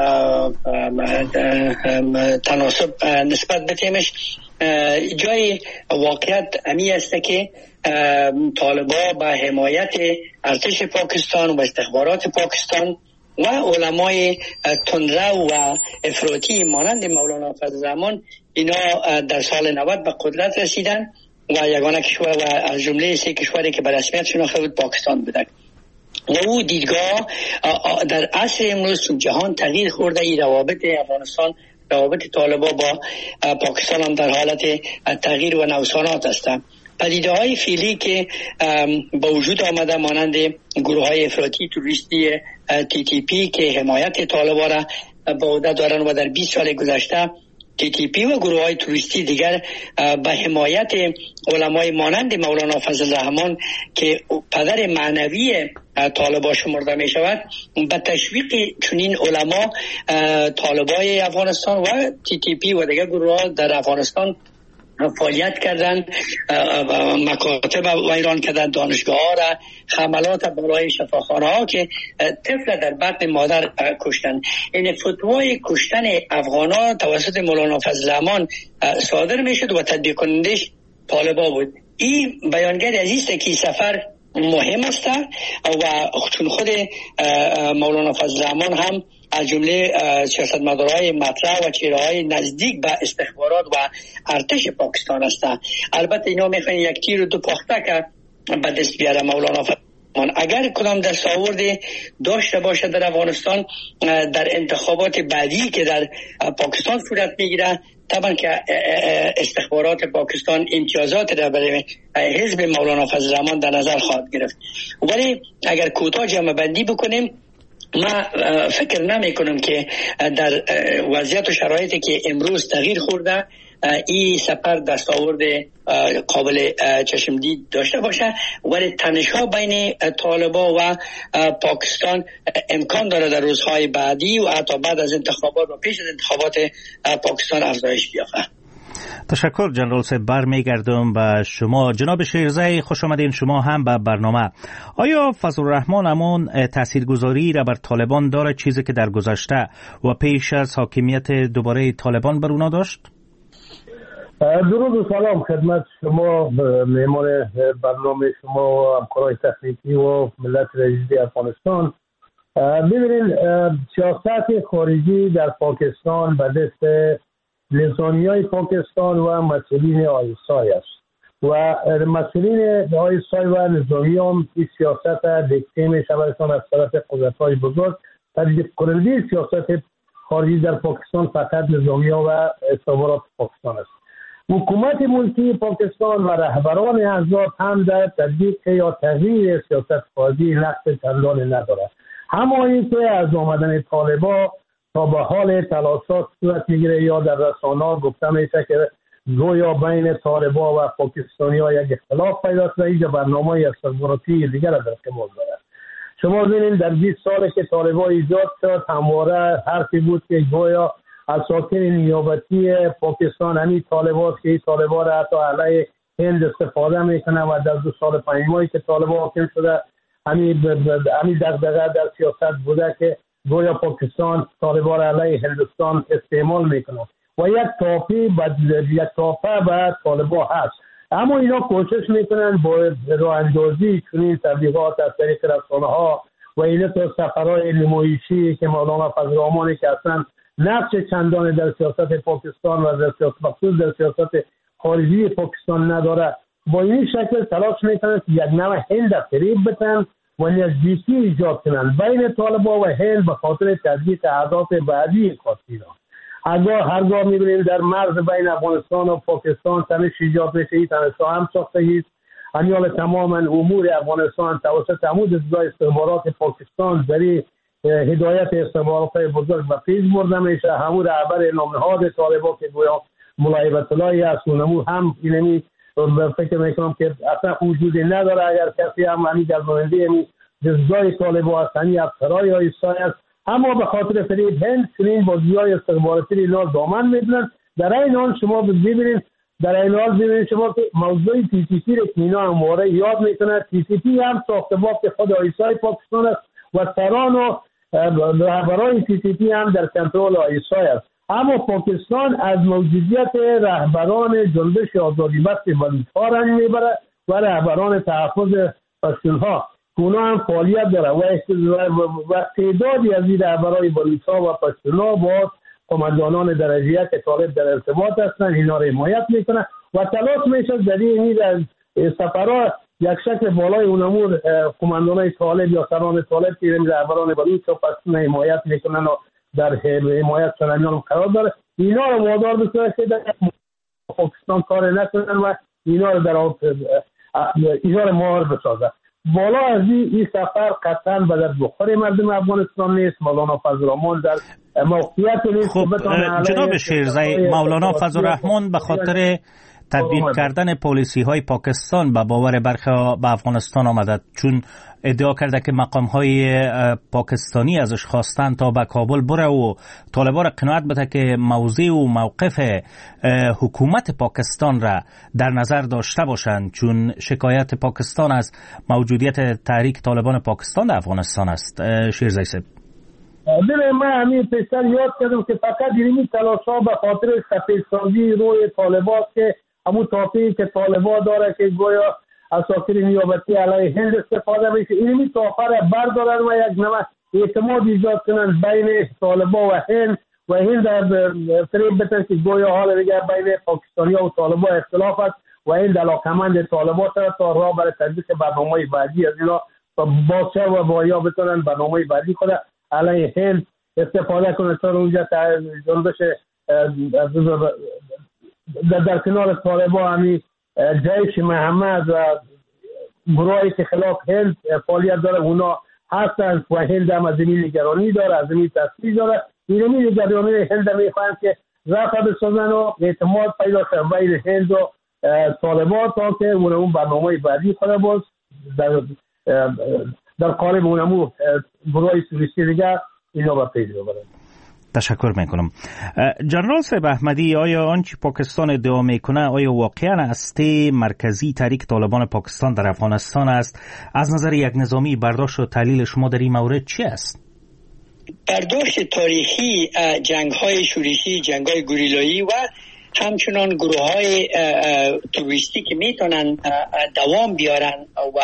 [SPEAKER 21] تناسب نسبت بدیمش، جای واقعیت امی است که طالبا به حمایت ارتش پاکستان و استخبارات پاکستان و علمای تندرو و افراطی مانند مولانا فضل الرحمن اینا در سال نود به قدرت رسیدن و یگانه کشور و از جمله سه کشوری که به رسمیت شناخته بود پاکستان بودند. و او دیدگاه در عصر امروز جهان تغییر خورده. این روابط افغانستان، روابط طالبا با پاکستان هم در حالت تغییر و نوسانات هستند. پدیده های فعلی که با وجود آمده مانند گروه های افراطی توریستی تی تی پی که حمایت طالبا را به عهده دارند و در بیست سال گذشته تی تی پی و گروه های توریستی دیگر به حمایت علمای مانند مولانا فضل الرحمن که پدر معنوی طالبا شمرده می شود، به تشویق چنین علما طالبای افغانستان و تی تی پی و دیگر گروه ها در افغانستان فعالیت کردن، مکاتب ویران کردن، دانشگاه ها را، حملات برای شفاخانه ها که طفل در بطن مادر کشتن. این فتوای کشتن افغان ها توسط مولانا فضل الرحمن صادر می شد و تطبیق کنندش طالبا بود. این بیانگر عزیز است که سفر مهم است و چون خود مولانا فضل الرحمن هم از جمله سیاستمدارهای مطرح و چهره‌های نزدیک به استخبارات و ارتش پاکستان هستند. البته اینا میخوان یک تیر و دو پخته که به دست بیاره مولانا فضل الرحمن. اگر کدام دستاورد داشته باشه در افغانستان در انتخابات بعدی که در پاکستان صورت میگیره، طبعا که استخبارات پاکستان امتیازات را برای حزب مولانا فضل الرحمن در نظر خواهد گرفت. ولی اگر کوتاه جمع بندی بکنیم، ما فکر نمی کنم که در وضعیت و شرایطی که امروز تغییر خورده این سفر دستاورد قابل چشمدید داشته باشه، ولی تنش‌ها بین طالبا و پاکستان امکان داره در روزهای بعدی و حتی بعد از انتخابات و پیش از انتخابات پاکستان افزایش بیافته.
[SPEAKER 9] تشکر جنرال صاحب. برمیگردم به شما جناب شیرزه، خوش آمدین شما هم به برنامه. آیا فضل الرحمن همون تاثیرگذاری را بر طالبان داره چیزی که در گذشته و پیش از حاکمیت دوباره طالبان بر اونا داشت؟
[SPEAKER 22] درود و سلام خدمت شما، مهمان برنامه شما و همکارای تکنیکی و ملت عزیز افغانستان. ببینید سیاست خارجی در پاکستان به دست نظامیای پاکستان و مسئولین آیسای است و مسئولین آیسای و نظامی هم این سیاست دکته می شودشان از طرف قدرت‌های بزرگ. تدبیر کننده سیاست خارجی در پاکستان فقط نظامی ها و استخبارات پاکستان است. حکومت ملکی پاکستان و رهبران احزاب هم در تطبیق یا تغییر سیاست خارجی نقش چندانی ندارد. همانی که از آمدن طالبا تا به حال تلاشات صورت میگیره یا در رسانه‌ها گفته میشه که گویا بین طالبا و پاکستانی ها یک اختلاف پیدا شده، اینجا برنامه استخباراتی دیگر در کمال داره. شما ببینید در بیست سال که طالبا ایجاد شد همواره حرفی بود که گویا اساطین نیابتی پاکستان همین طالبا است که این طالبا را حتی علیه هند استفاده میکنه و در دو سال پنجمایی که طالبا حاکم شده همین دغدغه در سیاست بوده که گویا پاکستان طالبا را علیه هندوستان استعمال میکنه و یک تاپی بعد یک تاپه به طالبا هست. اما اینا کوشش میکنن با راه اندازی چنین تبلیغات از طریق رسانه‌ها و اینا تو سفرهای نمایشی که مولانا فضل الرحمن که اصلا نقش چندان در سیاست پاکستان و در سیاست مخصوص در سیاست خارجی پاکستان نداره، با این شکل تلاش میکنن که یک نوع هند فریب بتن و نزدیکی ایجاد کنن بین طالبا و هند به خاطر تطبیق اهداف بعدی خاصینا. هرگاه هرگاه میبینیم در مرز بین افغانستان و پاکستان تنش ایجاد میشه، این تنش هم ساختگی است. امیال تماما امور افغانستان توسط عمود دستگاه استخبارات پاکستان در هدایت استخبارات بزرگ و پیش برده میشه. همون رهبر نامنهاد طالبا که گویا مولای بطلایی است و نمو هم اینمی فکر میکنم که اصلا وجودی نداره. اگر کسی هم همین گرداننده همی دستگاه طالبان هستنی افسرهای آیسای است، اما به خاطر فریب هند چنین بازی‌های استخباراتی اینا دامن میدن. در این حال شما ببینید در این حال ببینید شما که موضوع تی تی پی را که اینا همواره یاد میکنه، تی تی پی هم ساخت بافت خود آیسای پاکستان است و سران و رهبران تی تی پی هم در کنترل آیسای است. اما پاکستان از موجودیت رهبران جنبش آزادی بخش بلوچ‌ها رنج میبره و رهبران تحفظ پشتونها اونا هم فعالیت داره و و تعدادی از این رهبران بلوچ‌ها و پشتونها با قماندانان درجه یک طالب در ارتباط هستند، اینا را حمایت میکنه و تلاش میشه در این سفرها یک شکل بالای اونمور قماندانان طالب یا سران طالب که رهبران بلوچ و پشتون حمایت میکنن و در حمایت سرانیان قرار داره، اینا رو وادار بکنه که در پاکستان کار نکنن و اینا رو در اینا رو مهار بسازه. بالا از این این سفر قطعا به در بخور مردم افغانستان نیست. مولانا فضل الرحمن در موقعیت نیست.
[SPEAKER 9] خب جناب شیرزایی، مولانا فضل الرحمن به خاطر تطبیق کردن پالیسی های پاکستان به باور برخی به افغانستان آمده، چون ادعا کرده که مقام های پاکستانی ازش خواستن تا به کابل بره و طالبان را قناعت بده که موضع و موقف حکومت پاکستان را در نظر داشته باشند، چون شکایت پاکستان از موجودیت تحریک طالبان پاکستان در افغانستان است. شیرزایی صاحب،
[SPEAKER 22] ببین من همین پیشتر یاد کردم که فقط اینمی تلاش ها به خاطر سفیدسازی روی طالبان که همون تاپی که طالبان داره که گویا اساطیر نیابتی علیه هند استفاده میشه، اینمی تاپه را بردارن و یک نوع اعتماد ایجاد کنن بین طالبان و هند و هند فریب بتن که گویا حال دیگر بین پاکستانی و طالبان اختلاف است و هند علاقمند طالبان است تا راه برای تطبیق برنامه بعدی از اینا باشه و بایا بتونن برنامه بعدی خود علیه هند استفاده کنه تا اونجا جنبش در, در کنار طالبان همی جیش محمد و گروهی که خلاف هند فعالیت داره اونا هستند و هند هم از این نگرانی داره، از این تصویر داره. این نگرانی هند میخواهند که رفع بسازن و اعتماد پیدا کنن بین هند و طالبان تا که اون برنامه بعدی خود باز در در قالب اونمو گروه توریستی دیگر اینا با پیش ببرن.
[SPEAKER 9] تشکر میکنم. جنرال صاحب احمدی، آیا آنچه پاکستان ادعا میکنه آیا واقعا هسته مرکزی تحریک طالبان پاکستان در افغانستان است؟ از نظر یک نظامی برداشت و تحلیل شما در این مورد چی است؟
[SPEAKER 21] برداشت تاریخی جنگ های شورشی، جنگ های گوریلایی و همچنان گروه های توریستی که میتونن دوام بیارن و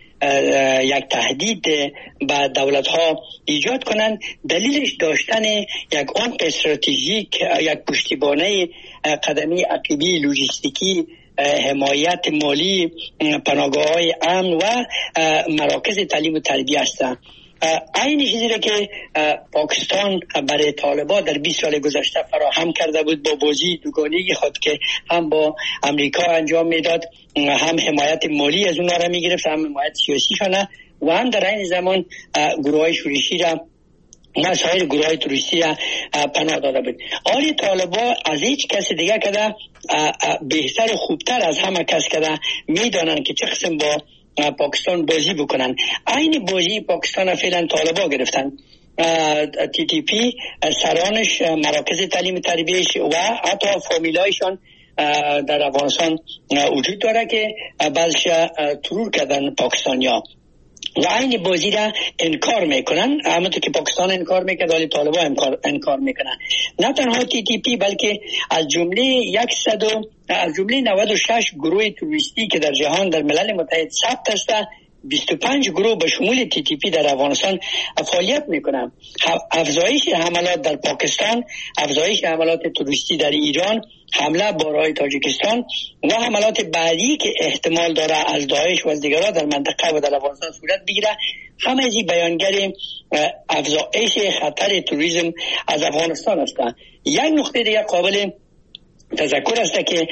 [SPEAKER 21] یک تهدید به دولت ها ایجاد کنند، دلیلش داشتن یک عمق استراتژیک، یک پشتیبانی قدمی عقیبی لوجستیکی، حمایت مالی، پناهگاه های امن و مراکز تعلیم و تربیت هستند. این چیزی را که پاکستان برای طالبان در بیست سال گذشته فراهم کرده بود با بازی دوگانگی خود که هم با امریکا انجام میداد، هم حمایت مالی از اونها را میگرفت، هم حمایت سیاسی شانه و هم در این زمان گروه های شورشی را و سایر گروه های توریستی را پناه داده بود. آلی طالبان از هیچ کس دیگه کده بهتر و خوبتر از همه کس کده میدانن که چه قسم با پاکستان بازی بکنن. این بازی پاکستان فعلا طالبان گرفتن. تی تی پی سرانش، مراکز تعلیم تربیتش و حتی فامیلایشان در افغانستان وجود داره که بعضش ترور کردن پاکستانیا و این بازی را انکار میکنن. همونطور که پاکستان انکار میکرد ولی طالبان انکار, انکار میکنن. نه تنها تی تی پی بلکه از جمله صد از جمله نود و شش گروه توریستی که در جهان در ملل متحد ثبت است، بیست و پنج گروه به شمول تی تی پی در افغانستان فعالیت میکنن. افزایش حملات در پاکستان، افزایش حملات توریستی در ایران، حمله بارهای تاجیکستان و حملات بعدی که احتمال داره از داعش و از دیگرها در منطقه و در افغانستان صورت بگیره، همه ازی بیانگر افزایش خطر توریسم از افغانستان است. یک نقطه دیگه قابل تذکر است که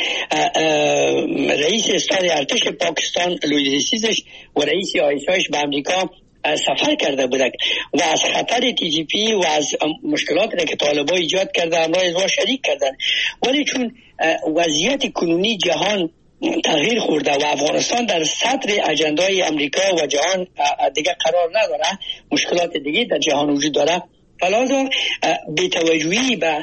[SPEAKER 21] رئیس استاد ارتش پاکستان لویزیسیزش و رئیس آیسایش به امریکا سفر کرده بودند و از خطر تی تی پی و از مشکلاتی که طالبان ایجاد کرده همراه از ما شریک کردند. ولی چون وضعیت کنونی جهان تغییر خورده و افغانستان در صدر اجندای امریکا و جهان دیگه قرار نداره، مشکلات دیگه در جهان وجود داره، فلازا بی‌توجهی به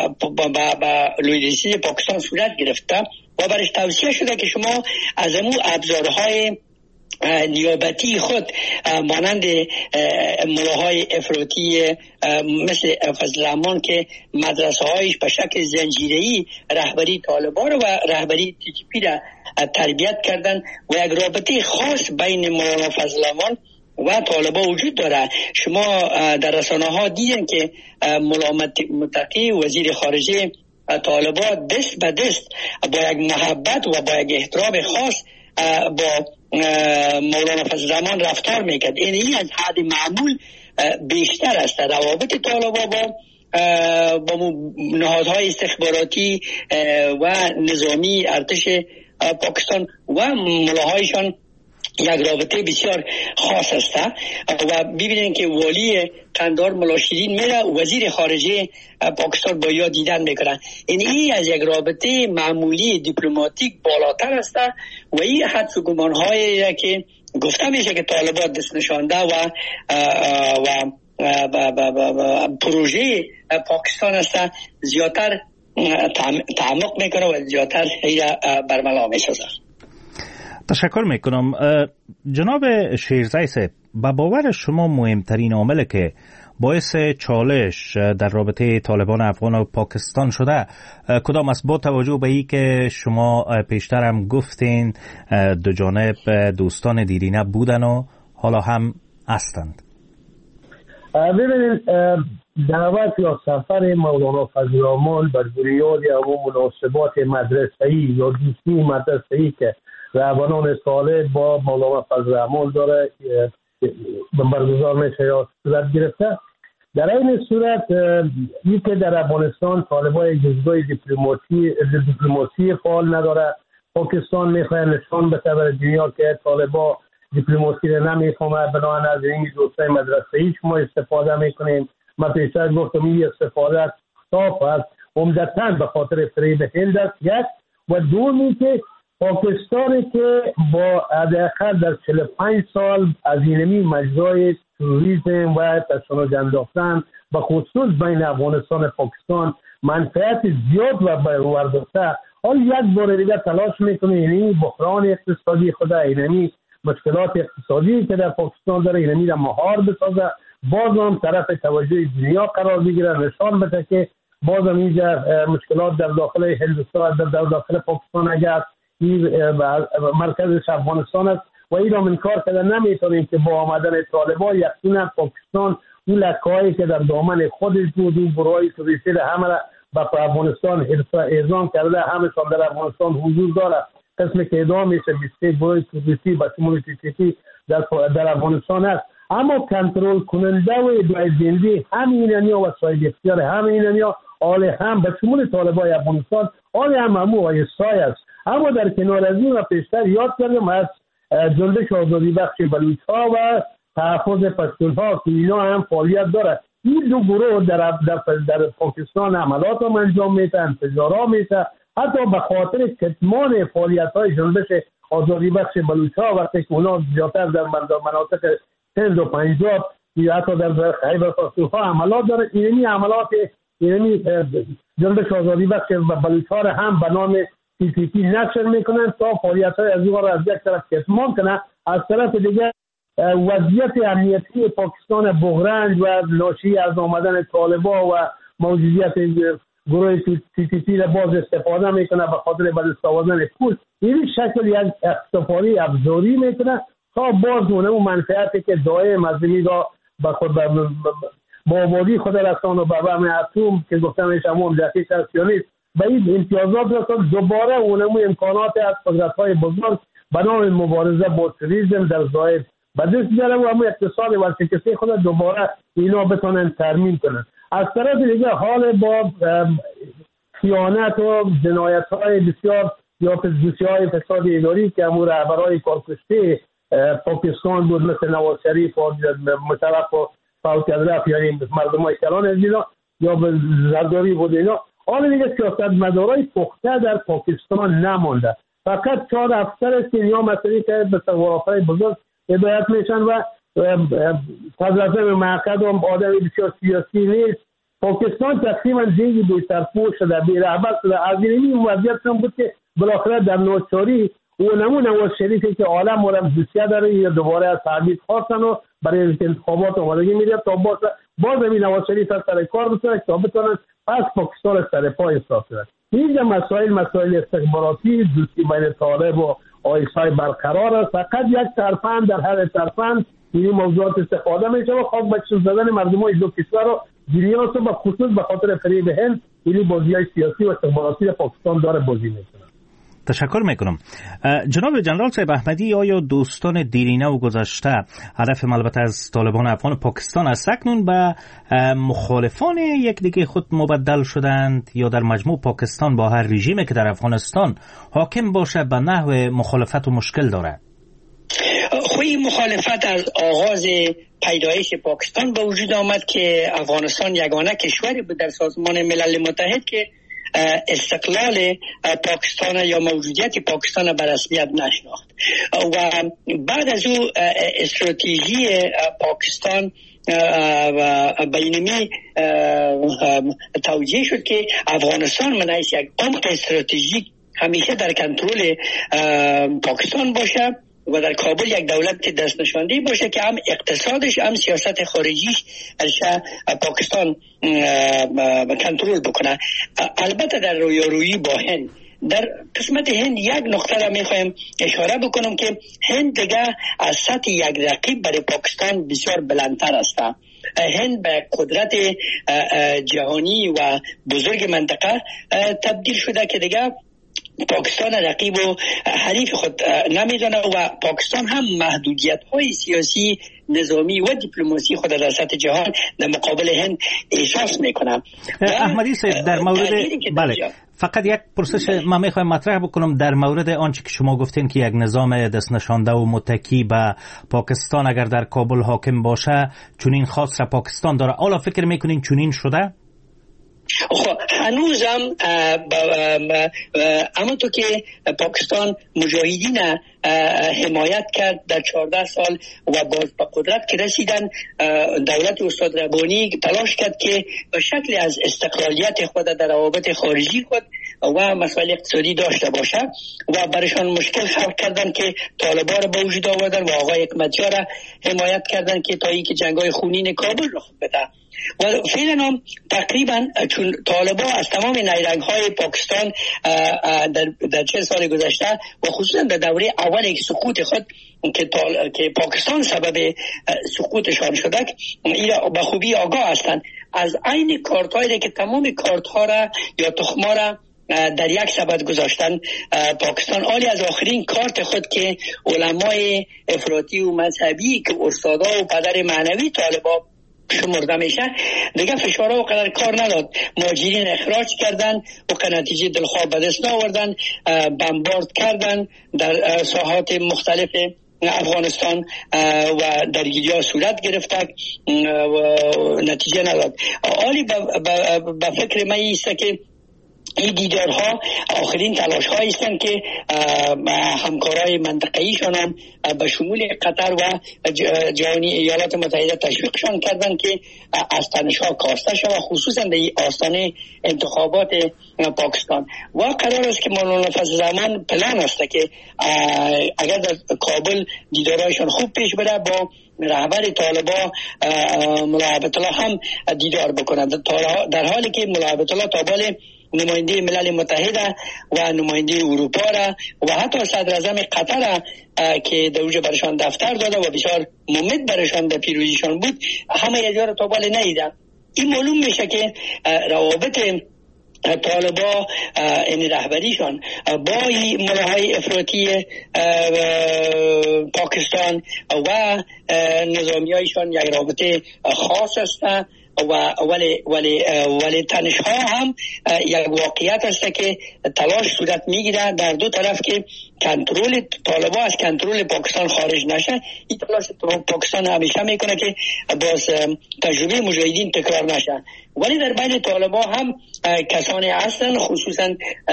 [SPEAKER 21] به لویدیسی پاکستان صورت گرفته و برش توصیه شده که شما از امو ابزارهای نیابتی خود مانند ملاهای افراطی مثل فضل الرحمن که مدرسه هایش به شکل زنجیره‌ای رهبری طالبان و رهبری تی تی پی را تربیت کردن و یک رابطه خاص بین مولانا فضل الرحمن و طالبان وجود داره. شما در رسانه ها دیدن که مولانا متقی وزیر خارجه طالبان دست به دست با یک محبت و با یک احترام خاص با مولانا فضل الرحمن رفتار میکرد. این از حد معمول بیشتر است. روابط طالبان با با نهادهای استخباراتی و نظامی ارتش پاکستان و ملاهایشان یک رابطه بسیار خاص است و ببینید که والی قندهار ملا شیرین میره وزیر خارجه پاکستان با یا دیدن میکنه. این از یک رابطه معمولی دیپلماتیک بالاتر است و این حدس و گمان‌هایی که گفته میشه که طالبان دست نشانده و و و و پروژه پاکستان است زیادتر تعمق میکنه و زیادتر برملا میسازه.
[SPEAKER 9] تشکر میکنم. جناب شیرزی صاحب، به باور شما مهمترین عامل که باعث چالش در رابطه طالبان افغان و پاکستان شده کدام است، با توجه به این که شما پیشتر هم گفتین دو جانب دوستان دیرینه بودن و حالا هم هستند؟
[SPEAKER 22] ببینید دعوت یا سفر مولانا فضل الرحمن بر بنیاد یا مناسبات مدرسه‌ای یا دوستی مدرسه‌ای که رهبران صالح با مولانا فضل الرحمن داره برگزار میشه یا صورت گرفته. در این صورت این که در افغانستان طالبان جزگاه دیپلماسی دیپلماسی فعال نداره، پاکستان میخواه نشان بده بر دنیا که طالبان دیپلماسی رو نمیفهمه، بنابراین از این دوستای مدرسه‌ای شما استفاده میکنیم. من پیشتر گفتم این استفاده صاف است، عمدتاً به خاطر فریب هند است یک، و دومی که پاکستانی که با حداقل در چهل و پنج سال از اینمی مجرای توریسم و تشنج انداختن به خصوص بین افغانستان و پاکستان منفعت زیاد و برداشته، حال یک بار دیگر تلاش میکنه اینمی بحران اقتصادی خود، اینمی مشکلات اقتصادی که در پاکستان داره اینمی را مهار بسازه، باز هم طرف توجه دنیا قرار بگیره، نشان بده که باز هم اینجا مشکلات در داخل هندوستان در داخل پاکستان اگر این مرکزش افغانستان است و این را انکار کرده نمیتونیم که با آمدن طالبان یقینا پاکستان اون لکه‌هایی که در دامن خودش بود، اون برای توریستی همه را به افغانستان اعزام کرده، همشان در افغانستان حضور داره. قسمی که ادامه میشه بیست برای توریستی با شمول تی در در افغانستان است، اما کنترل کننده و ادعای زندگی همین اینیا و صاحب اختیار همین اینیا آل هم به شمول طالبان افغانستان آل هم همو و ایسای است. اما در کنار از این و پیشتر یاد کردم از جنبش آزادی بخش بلوچ‌ها و تحفظ پشتون‌ها که اینا هم فعالیت داره. این دو گروه در در, در پاکستان عملات هم انجام میتن، انفجارها میتن، حتی به خاطر کتمان فعالیت‌های جنبش آزادی بخش بلوچ‌ها وقتی که اونا زیادتر در مناطق سند و پنجاب یا حتی در خیبر پختونخوا عملات داره، اینمی عملات اینمی جنبش آزادی بخش بلوچ‌ها هم به نام تی تی پی نشر میکنن تا فعالیت‌های از اون را از یک طرف کتمان کنن، از طرف دیگر وضعیت امنیتی پاکستان بحران و ناشی از آمدن طالبان و موجودیت گروه تی تی پی را باز استفاده میکنه به خاطر به دست آوردن پول. این شکل یک استفاده ابزاری میکنه تا باز اون منفعتی که دائم از این را به خود با آبادی خود رسان و به بم اتم که گفتم ایش همون دقیق سیونیست به این امتیازات رسان دوباره اونمو امکانات از قدرت‌های بزرگ به نام مبارزه با تروریسم در ظاهر به دست بیاره و همون اقتصاد ورشکسته خود دوباره اینا بتونن ترمیم کنن. از طرف دیگه حال با خیانت و جنایت‌های بسیار یا فسادهای فساد اداری که همون رهبرای کارکشته پاکستان بود مثل نواز شریف و مشرف و فوت رفت، یعنی مردمای کلان از اینا یا به زرداری بود اینا. حالا دیگه سیاستمدارای پخته در پاکستان نمونده. فقط چهار افسر است که یا مسئله که به تظاهرات‌های بزرگ هدایت میشن و صدر معقد و آدم بسیار سیاسی نیست. پاکستان تقریبا دیگه بی سرپوش شده، بی رهبر شده. از این وضعیت هم بود که بالاخره در نوچاری و نمون نواز شریفی که عالم مورم دوسیه داره یا دوباره از تعبید خواستن و برای انتخابات آمادگی میده تا باز باز این نواز شریف از سر کار بسنه تا بتونن پس پاکستان از سر پای اصلاح شده. اینجا مسائل مسائل استخباراتی دوستی بین طالب و آیسای برقرار است. فقط یک طرفن در هر طرفن این موضوعات استفاده میشه و خاک بچه زدن مردم های دو کشور رو جریان به خصوص به خاطر فریب هند این بازی‌های سیاسی و استخباراتی پاکستان داره بازی میکنه.
[SPEAKER 9] تشکر میکنم. جناب جنرال صاحب احمدی، آیا دوستان دیرینه و گذشته هدف البته از طالبان افغان پاکستان از اکنون به مخالفان یک دیگه خود مبدل شدند یا در مجموع پاکستان با هر رژیمی که در افغانستان حاکم باشه به نحو مخالفت و مشکل داره؟
[SPEAKER 21] خوی مخالفت از آغاز پیدایش پاکستان به وجود آمد که افغانستان یگانه کشوری بود در سازمان ملل متحد که استقلال پاکستان یا موجودیت پاکستان به رسمیت نشناخت و بعد از او استراتژی پاکستان به اینمی توجیه شد که افغانستان من حیث یک عمق استراتژیک همیشه در کنترل پاکستان باشه و در کابل یک دولت دست نشانده باشه که هم اقتصادش هم سیاست خارجیش پاکستان کنترل بکنه. البته در رویارویی با هند، در قسمت هند یک نقطه را میخوایم اشاره بکنم که هند دیگه از سطح یک رقیب برای پاکستان بسیار بلندتر است. هند به قدرت جهانی و بزرگ منطقه تبدیل شده که دیگه پاکستان رقیب و حریف خود نمیدونه و پاکستان هم محدودیت های سیاسی، نظامی و دیپلماسی خود در سطح جهان در مقابل هند احساس میکنه.
[SPEAKER 9] احمدی صاحب در مورد بله فقط یک پرسش من میخوایم مطرح بکنم در مورد آنچه که شما گفتین که یک نظام دست نشانده و متکی به پاکستان اگر در کابل حاکم باشه چنین خاص را پاکستان داره. حالا فکر میکنین چنین شده؟
[SPEAKER 21] خب هنوزم اما تو که پاکستان مجاهدین حمایت کرد در چهارده سال و باز به قدرت که رسیدن، دولت استاد ربانی تلاش کرد که به شکل از استقلالیت خود در روابط خارجی خود و مسائل اقتصادی داشته باشه و برشان مشکل خلق کردن که طالبان را به وجود آوردن و آقای حکمتیار را حمایت کردن که تا اینکه جنگ‌های خونین کابل رخ بده. و فعلا هم تقریبا چون طالبا از تمام نیرنگ‌های پاکستان در در چند سال گذشته و خصوصا در دوره اول یک سقوط خود که که پاکستان سبب سقوطشان شده اینا به خوبی آگاه هستند از عین کارت‌هایی که تمام کارت‌ها را یا تخم‌ها را در یک سبد گذاشتن پاکستان عالی از آخرین کارت خود که علمای افراطی و مذهبی که استادا و پدر معنوی طالبا شمرده میشه دیگه فشارها و قدر کار نداد. مهاجرین اخراج کردن و که نتیجه دلخواه به دست آوردن، بمبارد کردن در ساحات مختلف افغانستان و درگیری ها صورت گرفته و نتیجه نداد. عالی به فکر من ایسته که این دیدارها آخرین تلاش هایی هستند که همکارای منطقه‌ایشان هم به شمول قطر و جهانی ایالات متحده تشویقشان کردند که از تنش‌ها کاسته شود، خصوصا در آستانه انتخابات پاکستان. و قرار است که مولانا فضل الرحمن پلان است که اگر در کابل دیدارهایشان خوب پیش بره با رهبر طالبا ملا هیبت الله هم دیدار بکنند، در حالی که ملا هیبت الله تا بال نماینده ملل متحد و نماینده اروپا را و حتی صدر اعظم قطر را که در اونجا برشان دفتر داده و بسیار ممد برشان در پیروزیشان بود همه یه را تا بال ندیدن. این معلوم میشه که روابط طالبا این رهبریشان با ملاهای افراطی پاکستان و نظامی هایشان یک رابطه خاص است و ولی ولی ولی تنش‌ها هم یک واقعیت است که تلاش صورت میگیره در دو طرف که کنترل طالبان از کنترل پاکستان خارج نشه. این تلاش پاکستان همیشه میکنه که باز تجربه مجاهدین تکرار نشه. ولی در بین طالبان هم کسانی هستند، خصوصا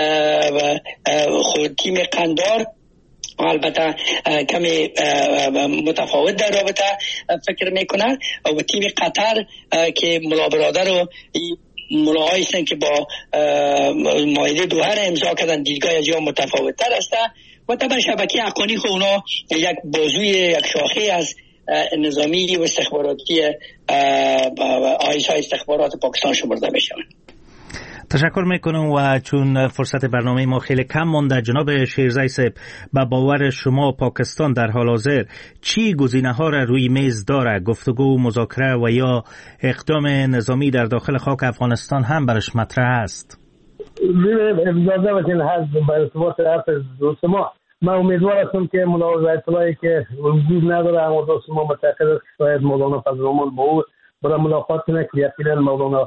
[SPEAKER 21] خود تیم قندار البته کمی متفاوت در رابطه فکر میکنن، و تیم قطر که ملا برادر و ملاهایی هستند که با معاهده دوحه را امضا کردن، دیدگاه جا متفاوت تر است. و طبعا شبکه حقانی خود اونا یک بازوی یک شاخه از نظامی و استخباراتی آیسای استخبارات پاکستان شمرده میشوند.
[SPEAKER 9] تشکر میکنم و چون فرصت برنامه ما خیلی کم مونده، جناب شیرزی صاحب، به باور شما پاکستان در حال حاضر چی گزینه ها را روی میز داره؟ گفتگو، مذاکره و یا اقدام نظامی در داخل خاک افغانستان هم برش مطرح است؟
[SPEAKER 22] اجازه بدین هست به ارتباط حرف دوست ما، من امیدوار هستم که مولانا اطلاعی که وجود نداره، اما دوست ما متأکد است که شاید مولانا فضل‌الرحمن با او برای ملاقات کنه که یقینا مولانا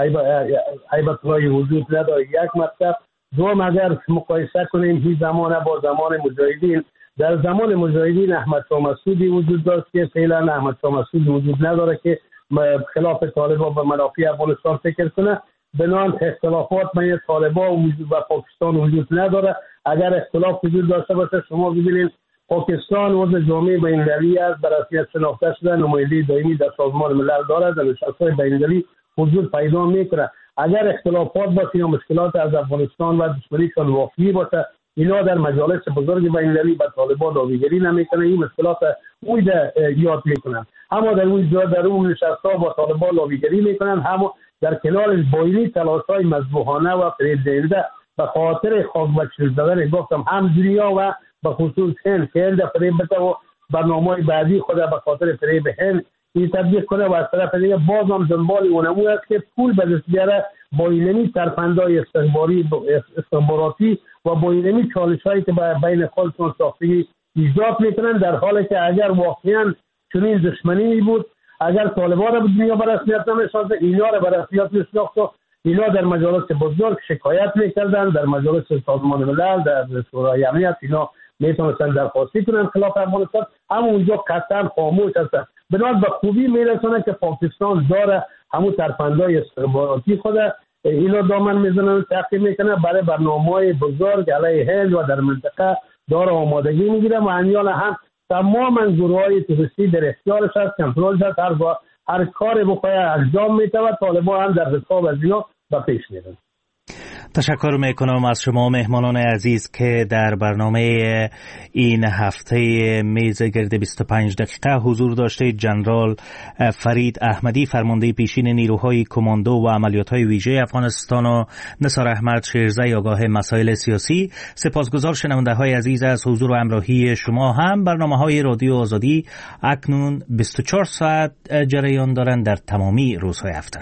[SPEAKER 22] عیبت رای وجود نداره. یک مطلب. دوم، اگر مقایسه کنیم این زمان با زمان مجاهدین، در زمان مجاهدین احمد شاه مسعودی وجود داشت که فعلا احمد شاه مسعودی وجود نداره که خلاف طالبان به منافع افغانستان فکر کنه. بنابراین اختلافات بین طالبان و پاکستان وجود نداره. اگر اختلاف وجود داشته باشه، شما ببینید پاکستان عضو جامعه بین‌المللی است، به رسمیت شناخته شده، نماینده دائمی در سازمان ملل دارد، در نشست‌های بین‌المللی حضور پیدا میکنه. اگر اختلافات باشه یا مشکلات از افغانستان و دشمنیشان واقعی باشه، اینا در مجالس بزرگ بین‌المللی به طالبان داویگری نمیکنه، این مشکلات اوی یاد میکنن. اما در اون جا در اون نشست‌ها با طالبان داویگری میکنن، هم در کنار بایلی تلاش‌های مذبوحانه و فریب‌دهنده به خاطر خاک بچل دادن گفتم هم دنیا و به خصوص هند که هند فریب بده و برنامه‌های بعدی خود به خاطر فریب هند این تبدیل کنه و از طرف دیگه باز هم دنبال اونمو است که پول به دست بیاره با اینمی ترفندهای استخباری استخباراتی و با اینمی چالش‌هایی که بین خودشون ساختگی ایجاد میکنن، در حالی که اگر واقعا چنین دشمنی بود، اگر طالبان را به دنیا به رسمیت نمی‌شناخت، اینا را به رسمیت می‌شناخت، اینا در مجالس بزرگ شکایت میکردن، در مجالس سازمان ملل، در شورای امنیت اینا میتونستن درخواستی کنن خلاف افغانستان، اما اونجا قطعا خاموش هستن. بنابراین به خوبی میرسونه که پاکستان داره همون ترفندهای استخباراتی خود اینا دامن میزنن، تعقیب میکنه، برای برنامه‌های بزرگ علیه هند و در منطقه داره آمادگی میگیره و انیال هم تماما گروه‌های توریستی در اختیارش هست، کنترلش هست، هر هر کار بخواه انجام میده و طالبان هم در حساب از اینا به پیش میرن.
[SPEAKER 9] تشکر میکنم از شما مهمانان عزیز که در برنامه این هفته میز گرد بیست و پنج دقیقه حضور داشته. جنرال فرید احمدی، فرمانده پیشین نیروهای کماندو و عملیات‌های ویژه افغانستان، و نثار احمد شیرزی، آگاه مسائل سیاسی. سپاسگزار شنونده‌های عزیز از حضور و همراهی شما. هم برنامه‌های رادیو آزادی اکنون بیست و چهار ساعت جریان دارند در تمامی روزهای هفته.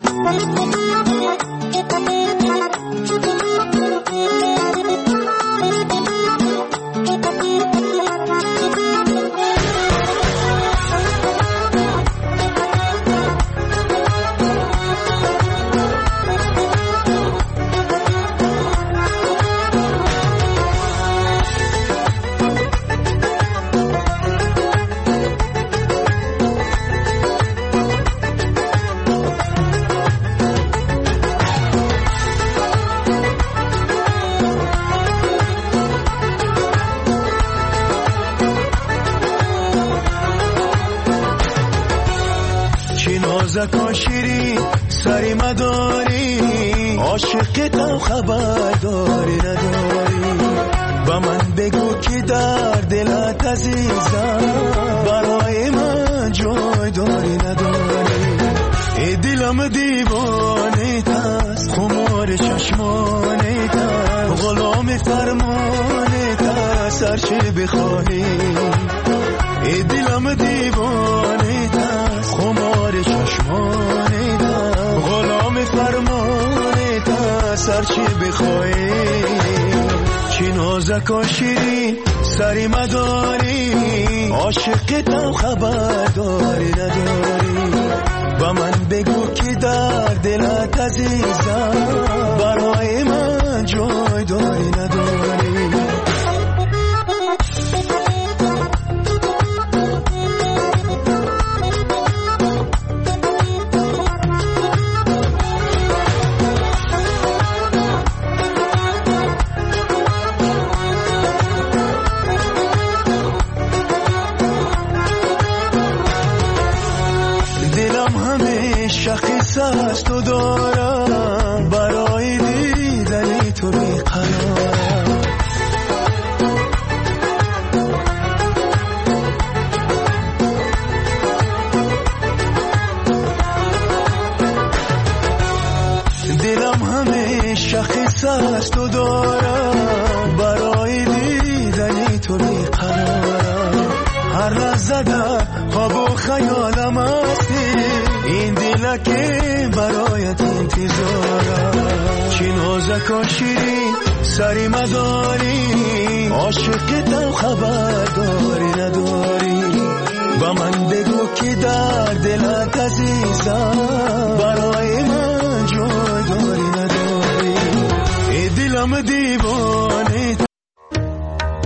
[SPEAKER 2] زکا شیری سری مداری، عاشق تو خبر داری نداری، با من بگو که در دلت عزیزم برای من جای داری نداری. ای دلم دیوانه تست، خمار چشمانه تست، غلام فرمانه تست، هرچه بخواهی. ای دلم دیوانه تست، خمار چشمانه تست، غلام فرمانه تست، هرچه بخواهی. چی نازک و شیرین سری مداری عاشقتم خبرداری نداری با من بگو که در دلت عزیزم برای من جای داری نداری از تو دارم برای دیدنی تو بیقرارم دلم همیشه خیس از تو دارم برای دیدنی تو بیقرارم هر لحظه در خواب و خیالم هستی این دل که برایت انتظارم چی نازک و شیرین سری مداری عاشقتم خبرداری نداری با من بگو که در دلت عزیزم